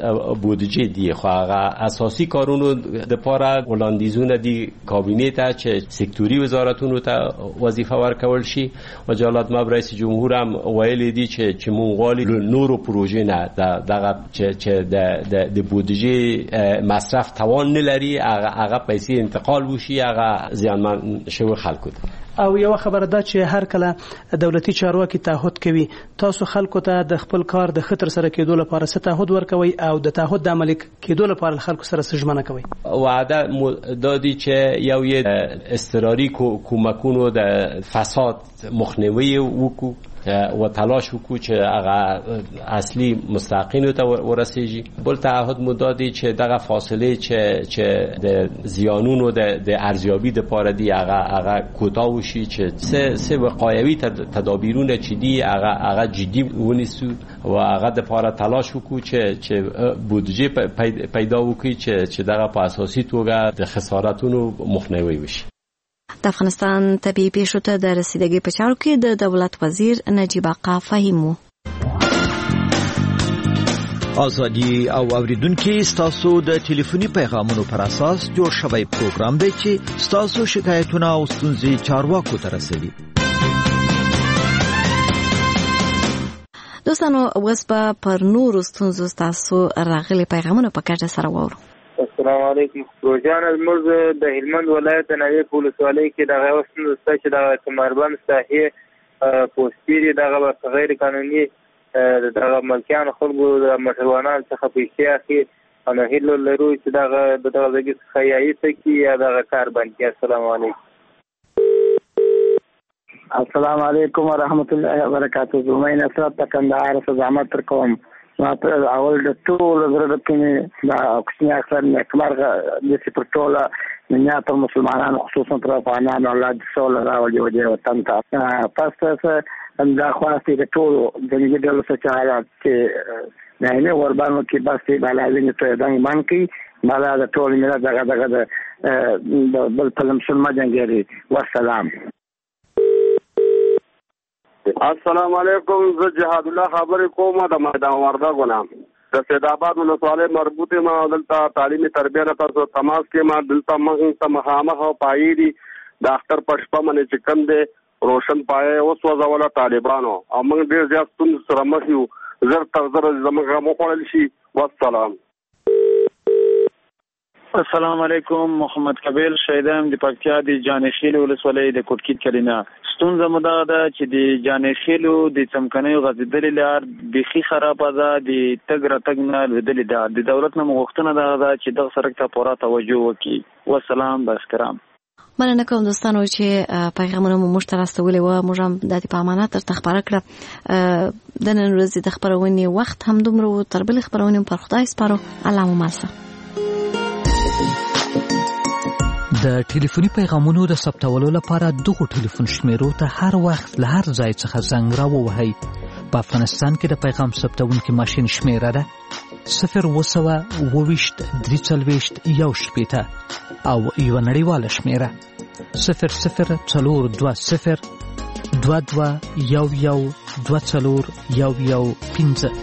بودجه دی، خو هغه اساسي کارونو د پاره وړاندیزونه دي کابینه ته چې سکتوري وزارتونو ته وظیفه ورکول شي. و جلال مب رئیس جمهور هم ویلي دي چې چې مونږ غواړو نورو پروژې نه دغه چې د د بودجه مصرف توان نه لري، هغه هغه پیسې انتقال وشي، هغه زیانمن شوی خلکو. او یو خبره ده چې هر کله دولتي چارواکي تعهد کوي، تاسو خلکو ته د خپل کار د خطر سره کېدو لپاره څه تعهد ورکوي او د تعهد د عملي کېدو لپاره خلکو سره څه ژمنه کوي؟ وعده دادی چې یو یې اضطراري کومکونو د فساد مخنیوي وکړو و تلاش وکړو چې هغه اصلي مستحقینو ته ورسیږي. بل تعهد مو دادی چې دغه فاصله چې چې د زیانونو د ارزیابي د پاره دی هغه هغه کوتاه وشي، چې سه سه وقایوي تدابیرونه چې دی هغه هغه جدي ونیسو و هغه د پاره تلاش وکړو چې چې بودجه پیدا وکړي چې چې دغه په اساسي توګه د خسارتونو مخنیوي وشي. د افغانستان طبيعي پیښو ته د رسیدګۍ په چارو کې د دولت وزیر نجیب آقا فهیمو. ازادي او اوریدونکو ستاسو د ټلیفوني پیغامونو پر اساس جوړ شوی پروګرام دی چې ستاسو شکایتونه او ستونزې چارواکو ته رسوي. دوستانو اوس به پر نورو ستونزو ستاسو راغلي پیغامونه په کټه سره وورو. السلام علیکم. روزان زموږ د هلمند ولایت نوې پولیسوالۍ کې دغه وسنه ستا چې د کمربند ساحې پوسټيري دغه غیر قانوني دغه ملکیان خلکو د موټروانانو څخه پیسې اخلي، نو هیله لرو چې دغه دغه ځای څخه یې تکي یا دغه کار بند کړي. السلام علیکم. السلام علیکم ورحمت الله وبرکاته. زمین اسرت کندهار څخه زحمت تر کوم اول د ټول زړه کې دا کوچنی اکثر نکمرغه د سپورټولا نیات مسلمانانو خصوصا پر افغانانو الله د سول راوړي او د وطن ته پس دا خواسته د ټول د دې څه چاره چې نه نه وربانو کې بس بالاوینه ته دا ایمان کې بالا د ټول ملت دغه دغه د بل په مسلمان جنګيري والسلام. السلام علیکم. زه جهاد الله خبرې کوم د میدان وردګو نه د سید آباد ولسوالۍ مربوطه ما دلته تعلیمي تربیه نه تاسو تماس کې ما دلته موږ ته مخامخ او پای دي د اختر پښپا منې چې کم دي روشن پای اوس وځول طالبانو او موږ ډیر زیات ستون سره مخ یو زر تر زر زموږه مو خړل شي. والسلام. السلام علیکم. محمد کبیر شهیدم د پکتیا د جانشیل ولسوالۍ د کوټکیت کلینا. ستونزه مو دا ده چې د جانشیلو د چمکنیو غځېدلې لار بیخي خرابه ده، د تګ راتګ نه لیدلې ده. د دولت نه غوښتنه دا ده چې دغه سړک ته پوره توجه وکړي. والسلام باسکرام. مننه کوم دوستانو چې پیغامونه مو موږ ته راستولي و. موږ هم د دې په امانت درته خبره کړه. د نن ورځې د خبرونې وخت هم دومره تر بلې خبرونې پر خدای سپارو. الله مو مل شه. د ټلیفوني پیغامونو د ثبتولو لپاره دغه ټلیفون شمیرو ته هر وخت له هر ځای څخه زنګ راووهئ. په افغانستان کې د پیغام ثبتونکي ماشین شمیره ده صفر اوه سوه اووه ویشت درې څلوېښت یو شپېته او یوه نړیواله شمیره صفر صفر څلور دوه صفر دوه دوه یو یو دوه څلور یو یو پنځه.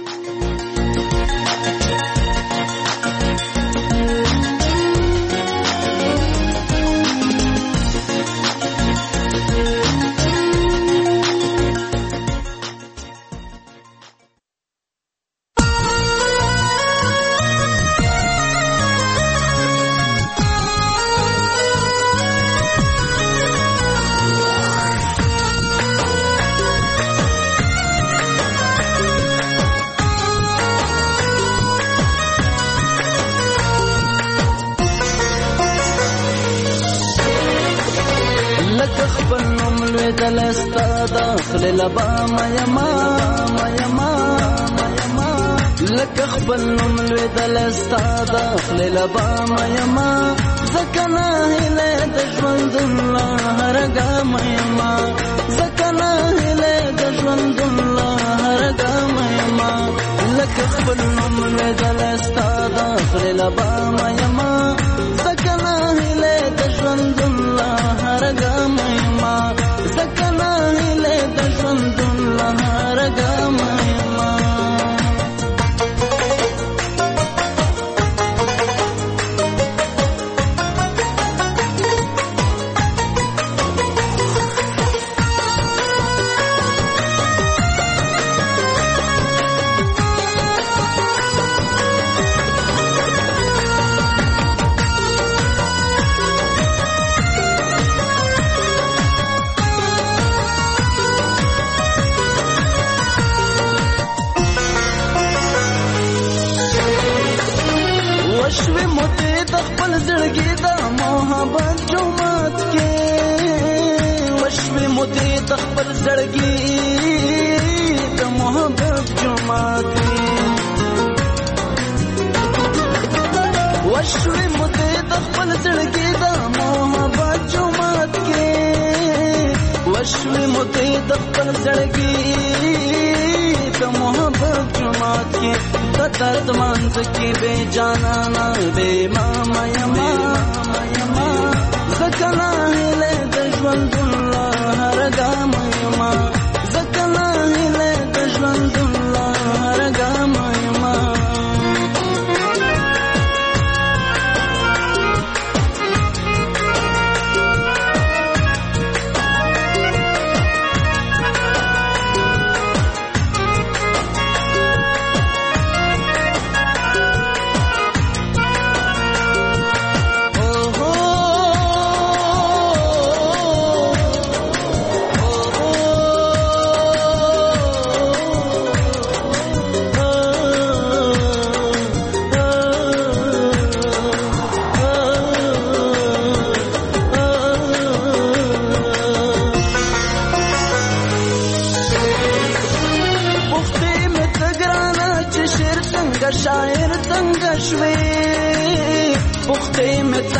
لبا مېما مېما مېما لکه خپل نوم لوي دلستا د لبا مېما زکنا هله د ژوند الله هرګه مېما زکنا هله د ژوند الله هرګه مېما لکه خپل نوم لوي دلستا د لبا مېما زکنا هله د ژوند الله هرګه مېما زکنا هله د ژوند الله هرګه مېما. وشوي موتي تخبل زړګي د محبت جومات کې وشوي موتي تخبل زړګي د محبت جومات کې وشوي موتي تخبل زړګي د محبت جومات کې وشوي موتي تخبل زړګي د محبت جومات کې درد مانځ کې بے جانا نا بے ماما یما یما زکنا هله د ژوند الله هرګه مېما زکنا هله د ژوند الله هرګه مېما.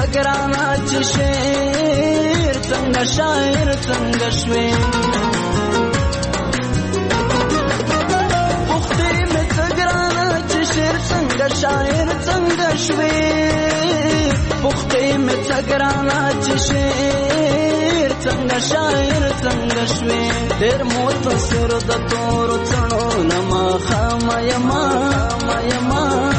تګرانا چې شعر څنګه شاعر څنګه شوي پختې مې تګرانا چې شعر څنګه شاعر څنګه شوي پختې مې تګرانا چې شعر څنګه شاعر څنګه شوي ډېر متصر د تور څڼو نما خامه یما یما